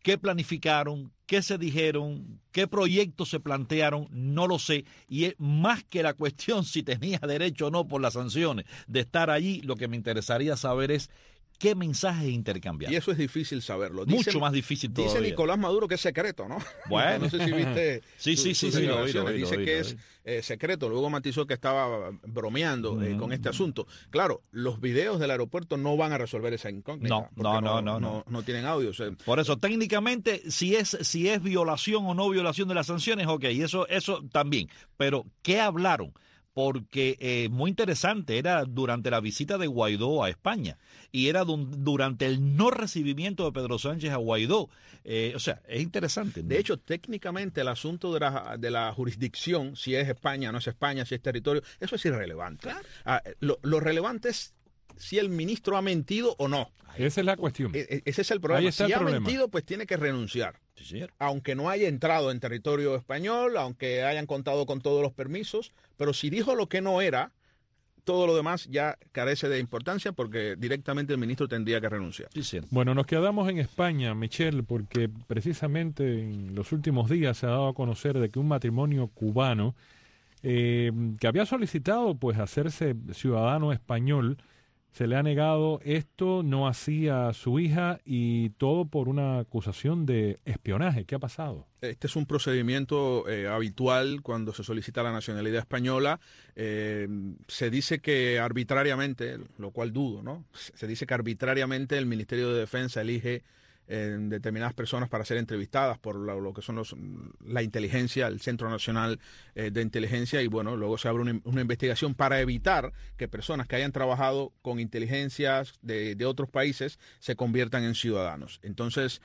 ¿Qué planificaron? ¿Qué se dijeron? ¿Qué proyectos se plantearon? No lo sé. Y es más que la cuestión si tenía derecho o no por las sanciones de estar allí, lo que me interesaría saber es qué mensajes intercambiaron. Y eso es difícil saberlo. Mucho Dice, más difícil todavía. Dice Nicolás Maduro que es secreto, ¿no? Bueno. No sé si viste sí, su, sí, sí, sus sí, declaraciones. oído, oído, Dice oído, que oído. es eh, secreto. Luego matizó que estaba bromeando Mm. eh, con este asunto. Claro, los videos del aeropuerto no van a resolver esa incógnita. No, porque no, no, no, no, no, no tienen audio. O sea, Por eso, técnicamente, si es si es violación o no violación de las sanciones, ok, eso, eso también. Pero, ¿qué hablaron? Porque eh, muy interesante, era durante la visita de Guaidó a España y era dun- durante el no recibimiento de Pedro Sánchez a Guaidó. Eh, o sea, es interesante, ¿no? De hecho, técnicamente el asunto de la, de la jurisdicción, si es España, no es España, si es territorio, eso es irrelevante. Claro. Ah, lo, lo relevante es si el ministro ha mentido o no. Esa es la cuestión. E- ese es el problema. Ahí está si el ha problema. mentido, pues tiene que renunciar. Sí, señor. Aunque no haya entrado en territorio español, aunque hayan contado con todos los permisos, pero si dijo lo que no era, todo lo demás ya carece de importancia porque directamente el ministro tendría que renunciar. Sí, sí. Bueno, nos quedamos en España, Michelle, porque precisamente en los últimos días se ha dado a conocer de que un matrimonio cubano eh, que había solicitado pues hacerse ciudadano español, se le ha negado esto, no hacía su hija y todo por una acusación de espionaje. ¿Qué ha pasado? Este es un procedimiento eh, habitual cuando se solicita la nacionalidad española. Eh, se dice que arbitrariamente, lo cual dudo, ¿no? Se dice que arbitrariamente el Ministerio de Defensa elige eh, determinadas personas para ser entrevistadas por lo, lo que son los, la inteligencia, el Centro Nacional eh, de Inteligencia, y bueno, luego se abre una, una investigación para evitar que personas que hayan trabajado con inteligencias de, de otros países se conviertan en ciudadanos. Entonces,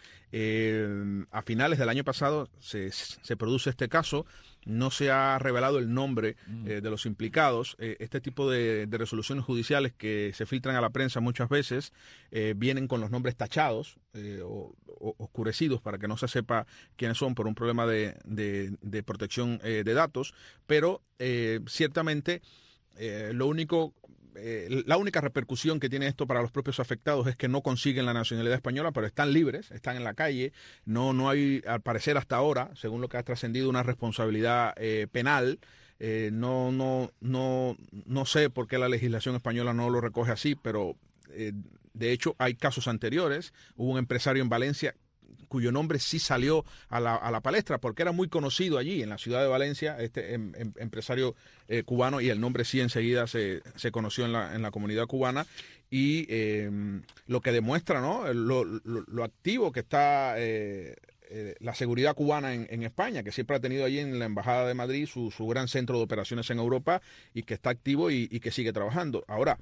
eh, a finales del año pasado se, se produce este caso. No se ha revelado el nombre eh, de los implicados. Eh, este tipo de, de resoluciones judiciales que se filtran a la prensa muchas veces eh, vienen con los nombres tachados eh, o, o oscurecidos para que no se sepa quiénes son por un problema de, de, de protección eh, de datos. Pero eh, ciertamente eh, lo único... Eh, la única repercusión que tiene esto para los propios afectados es que no consiguen la nacionalidad española, pero están libres, están en la calle. No, no hay, al parecer hasta ahora, según lo que ha trascendido, una responsabilidad eh, penal. Eh, no, no, no, no sé por qué la legislación española no lo recoge así, pero eh, de hecho hay casos anteriores. Hubo un empresario en Valencia cuyo nombre sí salió a la, a la palestra, porque era muy conocido allí en la ciudad de Valencia, este em, em, empresario eh, cubano, y el nombre sí enseguida se, se conoció en la, en la comunidad cubana, y eh, lo que demuestra, ¿no?, lo, lo, lo activo que está eh, eh, la seguridad cubana en, en España, que siempre ha tenido allí en la Embajada de Madrid su, su gran centro de operaciones en Europa, y que está activo y, y que sigue trabajando. Ahora,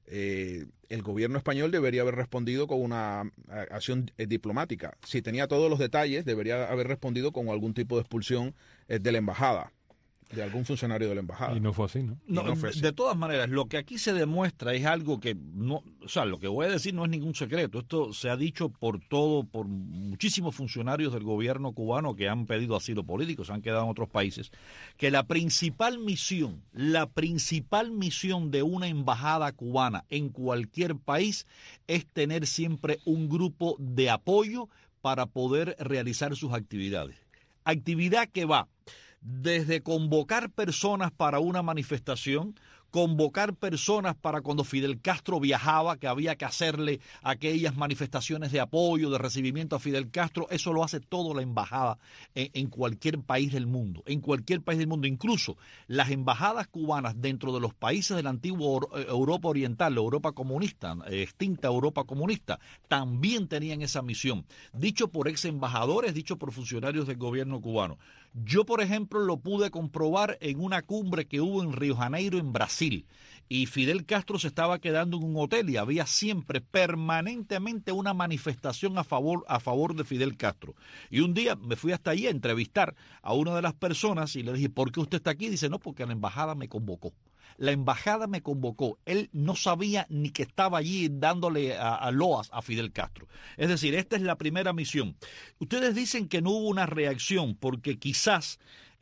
Eh, el gobierno español debería haber respondido con una acción eh, diplomática. Si tenía todos los detalles, debería haber respondido con algún tipo de expulsión eh, de la embajada, de algún funcionario de la embajada. Y no fue así, ¿no? No, no fue así. De todas maneras, lo que aquí se demuestra es algo que no, o sea, lo que voy a decir no es ningún secreto. Esto se ha dicho por todo, por muchísimos funcionarios del gobierno cubano que han pedido asilo político, se han quedado en otros países, que la principal misión, la principal misión de una embajada cubana en cualquier país es tener siempre un grupo de apoyo para poder realizar sus actividades. Actividad que va desde convocar personas para una manifestación, convocar personas para cuando Fidel Castro viajaba, que había que hacerle aquellas manifestaciones de apoyo, de recibimiento a Fidel Castro. Eso lo hace todo la embajada en, en cualquier país del mundo, en cualquier país del mundo. Incluso las embajadas cubanas dentro de los países de la antigua Europa Oriental, la Europa comunista, extinta Europa comunista, también tenían esa misión. Dicho por ex embajadores, dicho por funcionarios del gobierno cubano. Yo, por ejemplo, lo pude comprobar en una cumbre que hubo en Río Janeiro, en Brasil, y Fidel Castro se estaba quedando en un hotel y había siempre, permanentemente, una manifestación a favor, a favor de Fidel Castro. Y un día me fui hasta allí a entrevistar a una de las personas y le dije, ¿por qué usted está aquí? Dice, no, porque la embajada me convocó. La embajada me convocó. Él no sabía ni que estaba allí dándole a, a loas a Fidel Castro. Es decir, esta es la primera misión. Ustedes dicen que no hubo una reacción porque quizás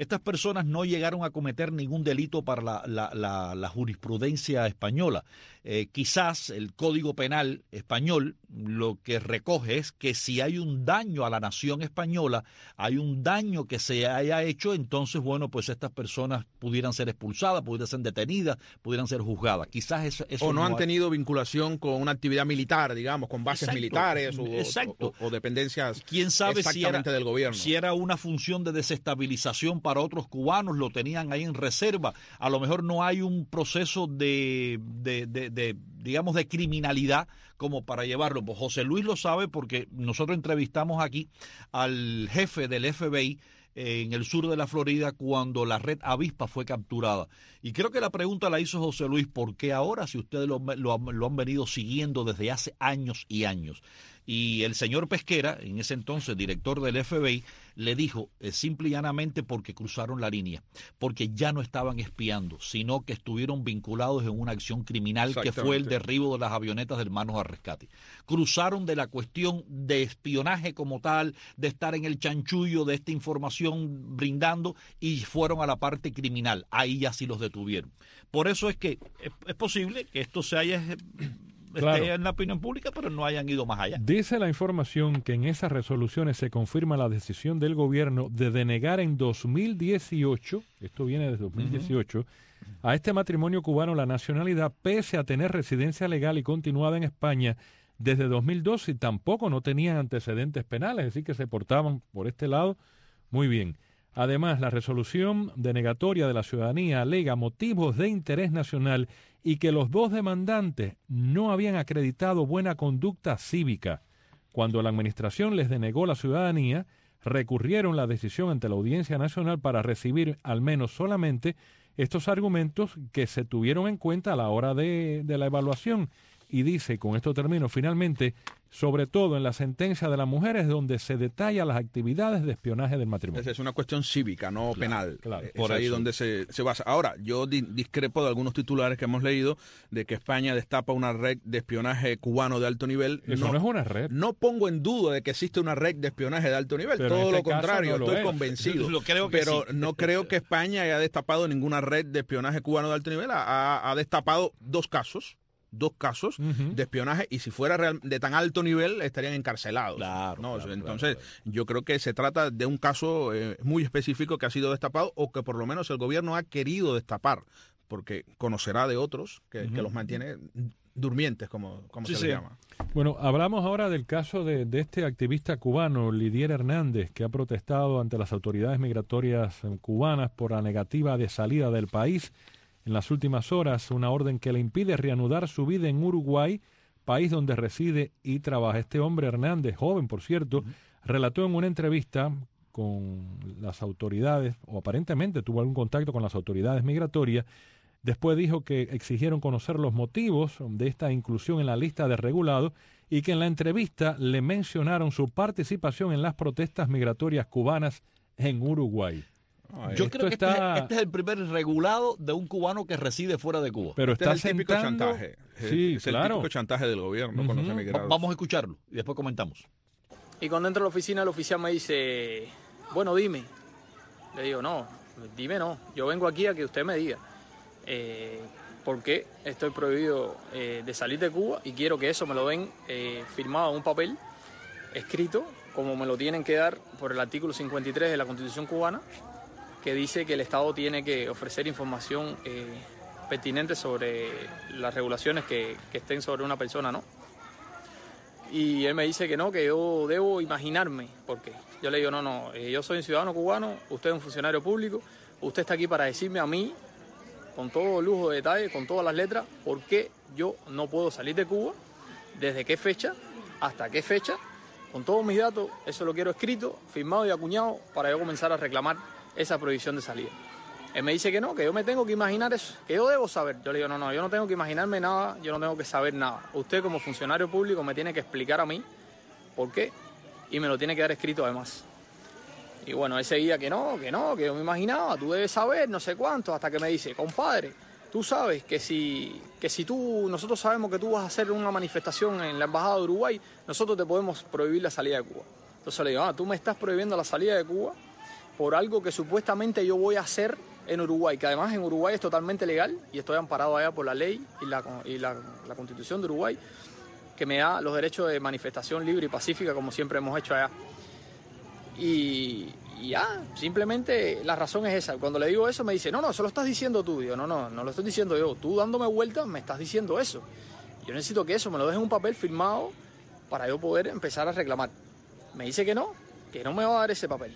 Estas personas no llegaron a cometer ningún delito para la, la, la, la jurisprudencia española. Eh, quizás el Código Penal español lo que recoge es que si hay un daño a la nación española, hay un daño que se haya hecho, entonces, bueno, pues estas personas pudieran ser expulsadas, pudieran ser detenidas, pudieran ser juzgadas. Quizás eso, eso o no, no han ha... tenido vinculación con una actividad militar, digamos, con bases Exacto. militares o, Exacto. o, o dependencias ¿Quién sabe exactamente si era, del gobierno. Si era una función de desestabilización para otros cubanos, lo tenían ahí en reserva. A lo mejor no hay un proceso de, de, de, de digamos, de criminalidad como para llevarlo. Pues José Luis lo sabe porque nosotros entrevistamos aquí al jefe del F B I en el sur de la Florida cuando la red Avispa fue capturada. Y creo que la pregunta la hizo José Luis, ¿por qué ahora? Si ustedes lo, lo, lo han venido siguiendo desde hace años y años. Y el señor Pesquera, en ese entonces director del F B I, le dijo eh, simple y llanamente porque cruzaron la línea, porque ya no estaban espiando, sino que estuvieron vinculados en una acción criminal que fue el derribo de las avionetas de Hermanos al Rescate. Cruzaron de la cuestión de espionaje como tal, de estar en el chanchullo de esta información brindando, y fueron a la parte criminal. Ahí ya sí los detuvieron. Por eso es que es, es posible que esto se haya... Claro. Esté en la opinión pública, pero no hayan ido más allá. Dice la información que en esas resoluciones se confirma la decisión del gobierno de denegar en dos mil dieciocho, esto viene de dos mil dieciocho, uh-huh. a este matrimonio cubano la nacionalidad, pese a tener residencia legal y continuada en España desde dos mil doce, y tampoco no tenían antecedentes penales, es decir, que se portaban por este lado muy bien. Además, la resolución denegatoria de la ciudadanía alega motivos de interés nacional y que los dos demandantes no habían acreditado buena conducta cívica. Cuando la administración les denegó la ciudadanía, recurrieron la decisión ante la Audiencia Nacional para recibir al menos solamente estos argumentos que se tuvieron en cuenta a la hora de, de la evaluación. Y dice, con esto termino, finalmente, sobre todo en la sentencia de las mujeres, donde se detalla las actividades de espionaje del matrimonio. Es una cuestión cívica, no claro, penal. Claro, es por ahí eso. donde se, se basa. Ahora, yo di, discrepo de algunos titulares que hemos leído de que España destapa una red de espionaje cubano de alto nivel. Eso no, no es una red. No pongo en duda de que existe una red de espionaje de alto nivel. Pero todo en este lo contrario, caso no lo estoy es. convencido. Lo creo que pero sí. no creo que España haya destapado ninguna red de espionaje cubano de alto nivel. Ha, ha destapado dos casos. dos casos uh-huh. de espionaje, y si fuera real, de tan alto nivel estarían encarcelados. Claro, ¿no? claro, Entonces, claro, claro. yo creo que se trata de un caso eh, muy específico que ha sido destapado, o que por lo menos el gobierno ha querido destapar, porque conocerá de otros que, uh-huh. que los mantiene durmientes, como, como sí, se sí. le llama. Bueno, hablamos ahora del caso de, de este activista cubano, Lidier Hernández, que ha protestado ante las autoridades migratorias cubanas por la negativa de salida del país. En las últimas horas, una orden que le impide reanudar su vida en Uruguay, país donde reside y trabaja. Este hombre, Hernández, joven por cierto, uh-huh. relató en una entrevista con las autoridades, o aparentemente tuvo algún contacto con las autoridades migratorias. Después dijo que exigieron conocer los motivos de esta inclusión en la lista de regulados, y que en la entrevista le mencionaron su participación en las protestas migratorias cubanas en Uruguay. Yo creo que está... este, es, este es el primer regulado de un cubano que reside fuera de Cuba. Pero este está es el típico sentando... chantaje. Sí, es claro. el típico chantaje del gobierno uh-huh. con los emigrados. Vamos a escucharlo y después comentamos. Y cuando entro a la oficina, el oficial me dice, bueno, dime. Le digo, no, dime no. Yo vengo aquí a que usted me diga eh, por qué estoy prohibido eh, de salir de Cuba, y quiero que eso me lo den eh, firmado en un papel, escrito, como me lo tienen que dar por el artículo cincuenta y tres de la Constitución cubana, que dice que el Estado tiene que ofrecer información eh, pertinente sobre las regulaciones que, que estén sobre una persona, ¿no? Y él me dice que no, que yo debo imaginarme por qué. Yo le digo, no, no, eh, yo soy un ciudadano cubano, usted es un funcionario público, usted está aquí para decirme a mí, con todo lujo de detalle, con todas las letras, por qué yo no puedo salir de Cuba, desde qué fecha, hasta qué fecha, con todos mis datos, eso lo quiero escrito, firmado y acuñado, para yo comenzar a reclamar esa prohibición de salida. Él me dice que no, que yo me tengo que imaginar eso, que yo debo saber. Yo le digo, no, no, yo no tengo que imaginarme nada, yo no tengo que saber nada. Usted como funcionario público me tiene que explicar a mí por qué, y me lo tiene que dar escrito además. Y bueno, él seguía que no, que no, que yo me imaginaba, tú debes saber, no sé cuánto, hasta que me dice, compadre, tú sabes que si, que si tú, nosotros sabemos que tú vas a hacer una manifestación en la Embajada de Uruguay, nosotros te podemos prohibir la salida de Cuba. Entonces le digo, ah, tú me estás prohibiendo la salida de Cuba, por algo que supuestamente yo voy a hacer en Uruguay, que además en Uruguay es totalmente legal y estoy amparado allá por la ley y la, y la, la Constitución de Uruguay, que me da los derechos de manifestación libre y pacífica como siempre hemos hecho allá. Y, y ya, simplemente la razón es esa. Cuando le digo eso me dice, no, no, eso lo estás diciendo tú. Digo, no, no, no lo estoy diciendo yo. Tú dándome vueltas me estás diciendo eso. Yo necesito que eso me lo dejes en un papel firmado para yo poder empezar a reclamar. Me dice que no, que no me va a dar ese papel.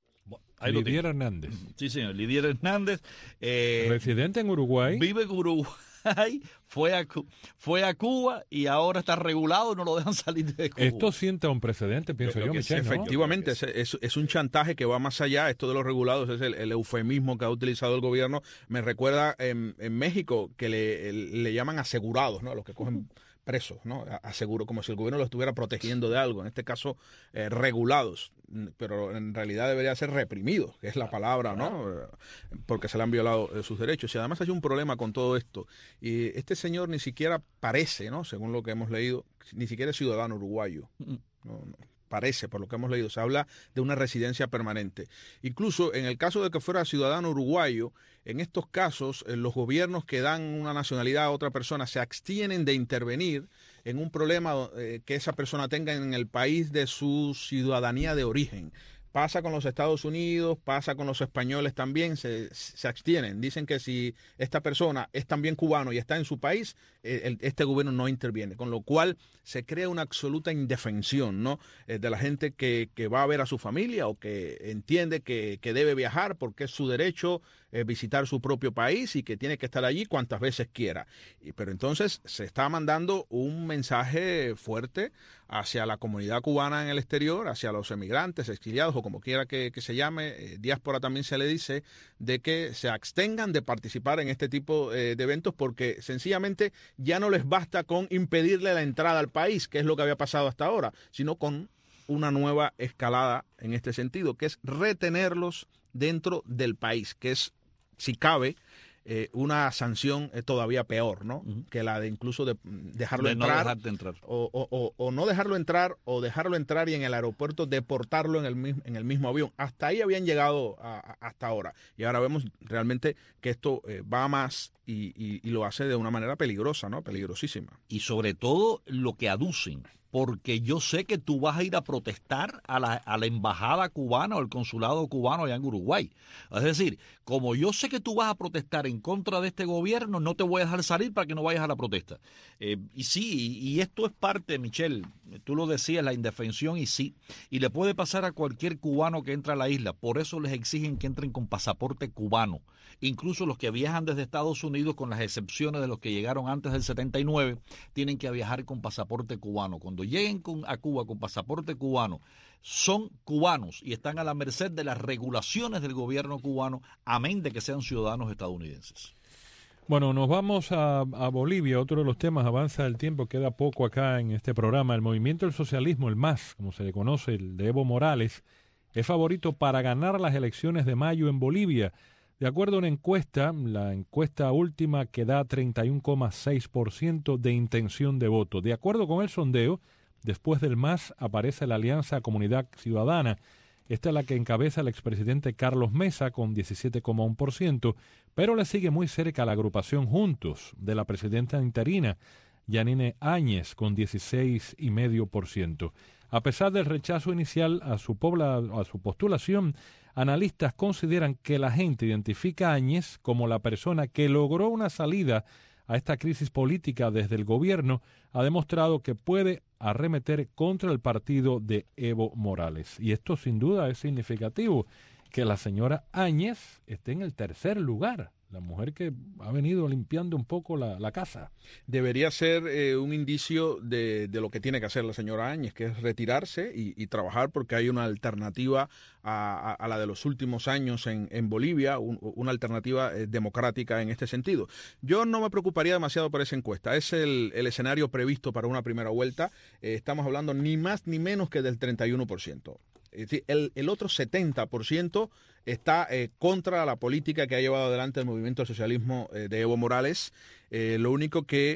Lidier Hernández. Sí, señor, Lidier Hernández. Eh, residente en Uruguay. Vive en Uruguay, fue a, fue a Cuba y ahora está regulado y no lo dejan salir de Cuba. Esto sienta un precedente, pienso yo, yo Michelle, ¿no? Efectivamente, es, es, es un chantaje que va más allá. Esto de los regulados es el, el eufemismo que ha utilizado el gobierno. Me recuerda en, en México que le, le llaman asegurados, ¿no? A los que cogen presos, ¿no? Aseguro, como si el gobierno lo estuviera protegiendo de algo, en este caso eh, regulados, pero en realidad debería ser reprimidos, que es la palabra, ¿no? Porque se le han violado eh, sus derechos. Y además hay un problema con todo esto. Y este señor ni siquiera parece, ¿no? Según lo que hemos leído, ni siquiera es ciudadano uruguayo. No, no. Parece, por lo que hemos leído, se habla de una residencia permanente. Incluso en el caso de que fuera ciudadano uruguayo, en estos casos, eh, los gobiernos que dan una nacionalidad a otra persona se abstienen de intervenir en un problema eh, que esa persona tenga en el país de su ciudadanía de origen. Pasa con los Estados Unidos, pasa con los españoles también, se, se abstienen. Dicen que si esta persona es también cubano y está en su país, eh, el, este gobierno no interviene. Con lo cual se crea una absoluta indefensión, ¿no? Eh, de la gente que, que va a ver a su familia o que entiende que, que debe viajar porque es su derecho eh, visitar su propio país y que tiene que estar allí cuantas veces quiera. Y, pero entonces se está mandando un mensaje fuerte hacia la comunidad cubana en el exterior, hacia los emigrantes, exiliados o como quiera que, que se llame, eh, diáspora también se le dice, de que se abstengan de participar en este tipo eh, de eventos porque sencillamente ya no les basta con impedirle la entrada al país, que es lo que había pasado hasta ahora, sino con una nueva escalada en este sentido, que es retenerlos dentro del país, que es, si cabe, Eh, una sanción eh, todavía peor, ¿no? Uh-huh. Que la de incluso de dejarlo de entrar, no dejarte entrar. O, o, o, o no dejarlo entrar o dejarlo entrar y en el aeropuerto deportarlo en el, en el mismo avión. Hasta ahí habían llegado a, a, hasta ahora. Y ahora vemos realmente que esto eh, va más y, y, y lo hace de una manera peligrosa, ¿no? Peligrosísima. Y sobre todo lo que aducen. Porque yo sé que tú vas a ir a protestar a la, a la embajada cubana o el consulado cubano allá en Uruguay. Es decir, como yo sé que tú vas a protestar en contra de este gobierno, no te voy a dejar salir para que no vayas a la protesta. Eh, y sí, y, y esto es parte, Michelle, tú lo decías, la indefensión, y sí, y le puede pasar a cualquier cubano que entra a la isla. Por eso les exigen que entren con pasaporte cubano. Incluso los que viajan desde Estados Unidos, con las excepciones de los que llegaron antes del setenta y nueve, tienen que viajar con pasaporte cubano. Cuando lleguen con, a Cuba con pasaporte cubano, son cubanos y están a la merced de las regulaciones del gobierno cubano, amén de que sean ciudadanos estadounidenses. Bueno, nos vamos a, a Bolivia, otro de los temas, avanza el tiempo, queda poco acá en este programa. El movimiento del socialismo, el M A S, como se le conoce, el de Evo Morales, es favorito para ganar las elecciones de mayo en Bolivia. De acuerdo a una encuesta, la encuesta última que da treinta y uno coma seis por ciento de intención de voto. De acuerdo con el sondeo, después del M A S aparece la Alianza Comunidad Ciudadana. Esta es la que encabeza el expresidente Carlos Mesa con diecisiete coma uno por ciento, pero le sigue muy cerca la agrupación Juntos de la presidenta interina, Yanine Áñez, con dieciséis coma cinco por ciento. A pesar del rechazo inicial a su, pobla, a su postulación, analistas consideran que la gente identifica a Áñez como la persona que logró una salida a esta crisis política desde el gobierno, ha demostrado que puede arremeter contra el partido de Evo Morales. Y esto sin duda es significativo, que la señora Áñez esté en el tercer lugar, la mujer que ha venido limpiando un poco la, la casa. Debería ser eh, un indicio de, de lo que tiene que hacer la señora Áñez, que es retirarse y, y trabajar porque hay una alternativa a, a, a la de los últimos años en, en Bolivia, un, una alternativa eh, democrática en este sentido. Yo no me preocuparía demasiado por esa encuesta. Es el, el escenario previsto para una primera vuelta. Eh, estamos hablando ni más ni menos que del treinta y uno por ciento. Es decir, el, el otro setenta por ciento está eh, contra la política que ha llevado adelante el movimiento del socialismo eh, de Evo Morales. Eh, lo único que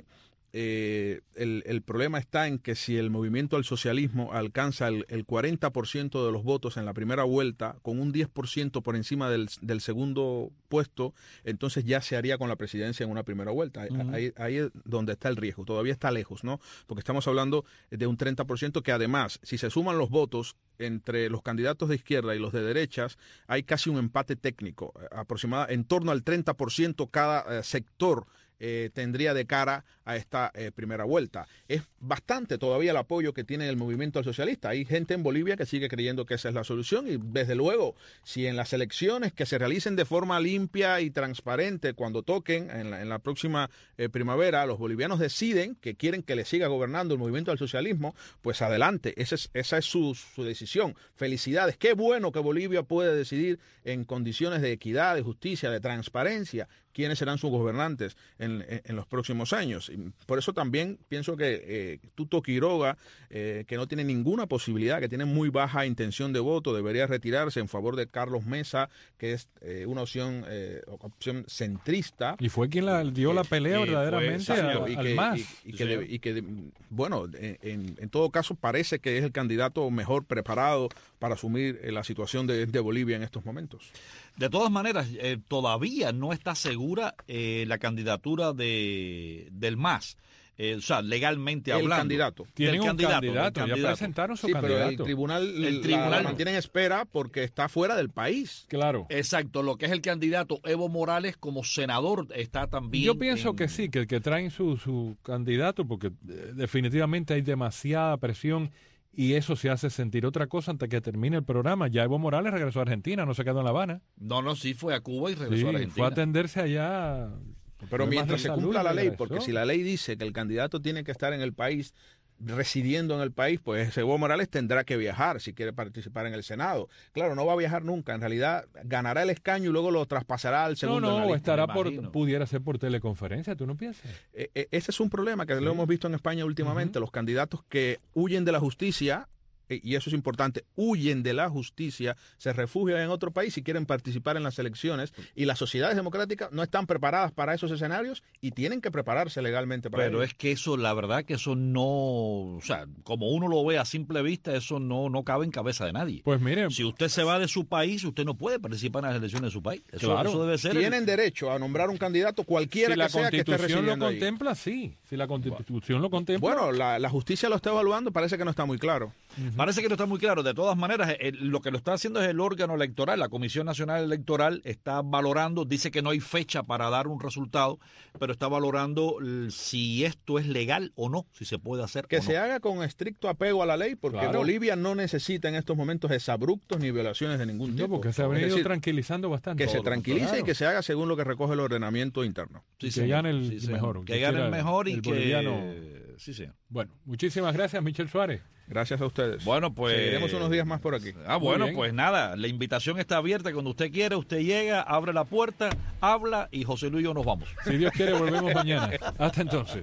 eh, el, el problema está en que si el movimiento al socialismo alcanza el, el cuarenta por ciento de los votos en la primera vuelta, con un diez por ciento por encima del, del segundo puesto, entonces ya se haría con la presidencia en una primera vuelta. Uh-huh. Ahí, ahí es donde está el riesgo. Todavía está lejos, ¿no? Porque estamos hablando de un treinta por ciento que además, si se suman los votos entre los candidatos de izquierda y los de derechas, hay casi un empate técnico, aproximadamente en torno al treinta por ciento cada eh, sector Eh, tendría de cara a esta eh, primera vuelta. Es bastante todavía el apoyo que tiene el movimiento al socialista. Hay gente en Bolivia que sigue creyendo que esa es la solución y desde luego, si en las elecciones que se realicen de forma limpia y transparente cuando toquen en la, en la próxima eh, primavera, los bolivianos deciden que quieren que le siga gobernando el movimiento al socialismo, pues adelante, esa es, esa es su, su decisión. Felicidades, qué bueno que Bolivia puede decidir en condiciones de equidad, de justicia, de transparencia, quiénes serán sus gobernantes en, en, en los próximos años. Y por eso también pienso que eh, Tuto Quiroga, eh, que no tiene ninguna posibilidad, que tiene muy baja intención de voto, debería retirarse en favor de Carlos Mesa, que es eh, una opción eh, opción centrista. Y fue quien la, dio la pelea eh, verdaderamente fue, a, y al que, MAS. Y, y, que, de, y que, bueno, en, en todo caso parece que es el candidato mejor preparado para asumir eh, la situación de, de Bolivia en estos momentos. De todas maneras, eh, todavía no está segura eh, la candidatura de del MAS. Eh, o sea, legalmente hablando. El candidato. Tienen un candidato, candidato, candidato. Ya presentaron su sí, candidato. Pero el tribunal, el tribunal la, la mantiene en espera porque está fuera del país. Claro. Exacto, lo que es el candidato Evo Morales como senador está también. Yo pienso en... que sí, que, que traen su, su candidato porque eh, definitivamente hay demasiada presión y eso se hace sentir. Otra cosa, antes que termine el programa, ya Evo Morales regresó a Argentina, no se quedó en La Habana. No, no, sí fue a Cuba y regresó sí, a Argentina. Fue a atenderse allá. Pero mientras se salud, cumpla la ley, regresó. porque si la ley dice que el candidato tiene que estar en el país, residiendo en el país, pues Evo Morales tendrá que viajar si quiere participar en el Senado. Claro, no va a viajar nunca, en realidad ganará el escaño y luego lo traspasará al segundo. No, no, en la lista, estará por, pudiera ser por teleconferencia, ¿tú no piensas? Eh, eh, ese es un problema que sí. lo hemos visto en España últimamente, uh-huh. los candidatos que huyen de la justicia, y eso es importante, huyen de la justicia, se refugian en otro país y quieren participar en las elecciones, y las sociedades democráticas no están preparadas para esos escenarios y tienen que prepararse legalmente para ello. Pero es que eso, la verdad que eso no, o sea, como uno lo ve a simple vista, eso no, no cabe en cabeza de nadie. Pues mire, si usted se va de su país, usted no puede participar en las elecciones de su país. Eso, claro. eso debe ser. Tienen el... derecho a nombrar un candidato cualquiera si que sea que esté residiendo Si la Constitución lo ahí. contempla, sí. Si la Constitución bueno. lo contempla. Bueno, la, la justicia lo está evaluando, parece que no está muy claro. Uh-huh. Parece que no está muy claro. De todas maneras, el, lo que lo está haciendo es el órgano electoral. La Comisión Nacional Electoral está valorando, dice que no hay fecha para dar un resultado, pero está valorando si esto es legal o no, si se puede hacer que o no. se haga con estricto apego a la ley, porque claro. Bolivia no necesita en estos momentos exabruptos ni violaciones de ningún tipo. No, porque se ha venido decir, tranquilizando bastante. Que se tranquilice claro. y que se haga según lo que recoge el ordenamiento interno. Sí, que señor. gane el sí, mejor. Que, que gane el mejor y el que... boliviano. Sí, sí. Bueno, muchísimas gracias, Michel Suárez. Gracias a ustedes. Bueno, pues... Seguiremos unos días más por aquí. Ah, bueno, pues nada, la invitación está abierta. Cuando usted quiera, usted llega, abre la puerta, habla y José Luis y yo nos vamos. Si Dios quiere, volvemos mañana. Hasta entonces.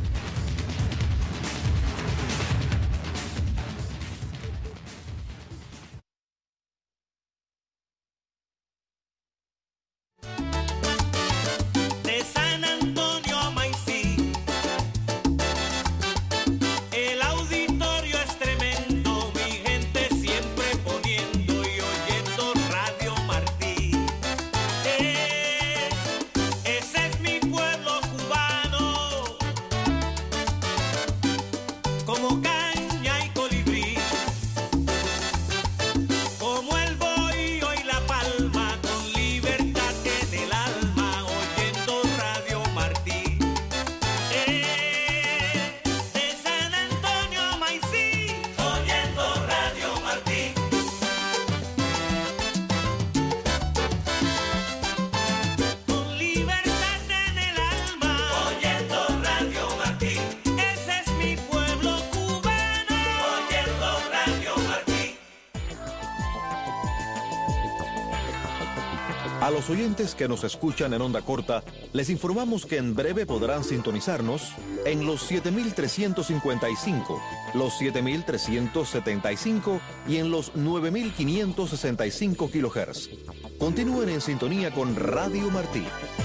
A los oyentes que nos escuchan en onda corta, les informamos que en breve podrán sintonizarnos en los siete mil trescientos cincuenta y cinco, los siete mil trescientos setenta y cinco y en los nueve mil quinientos sesenta y cinco kilohertz. Continúen en sintonía con Radio Martí.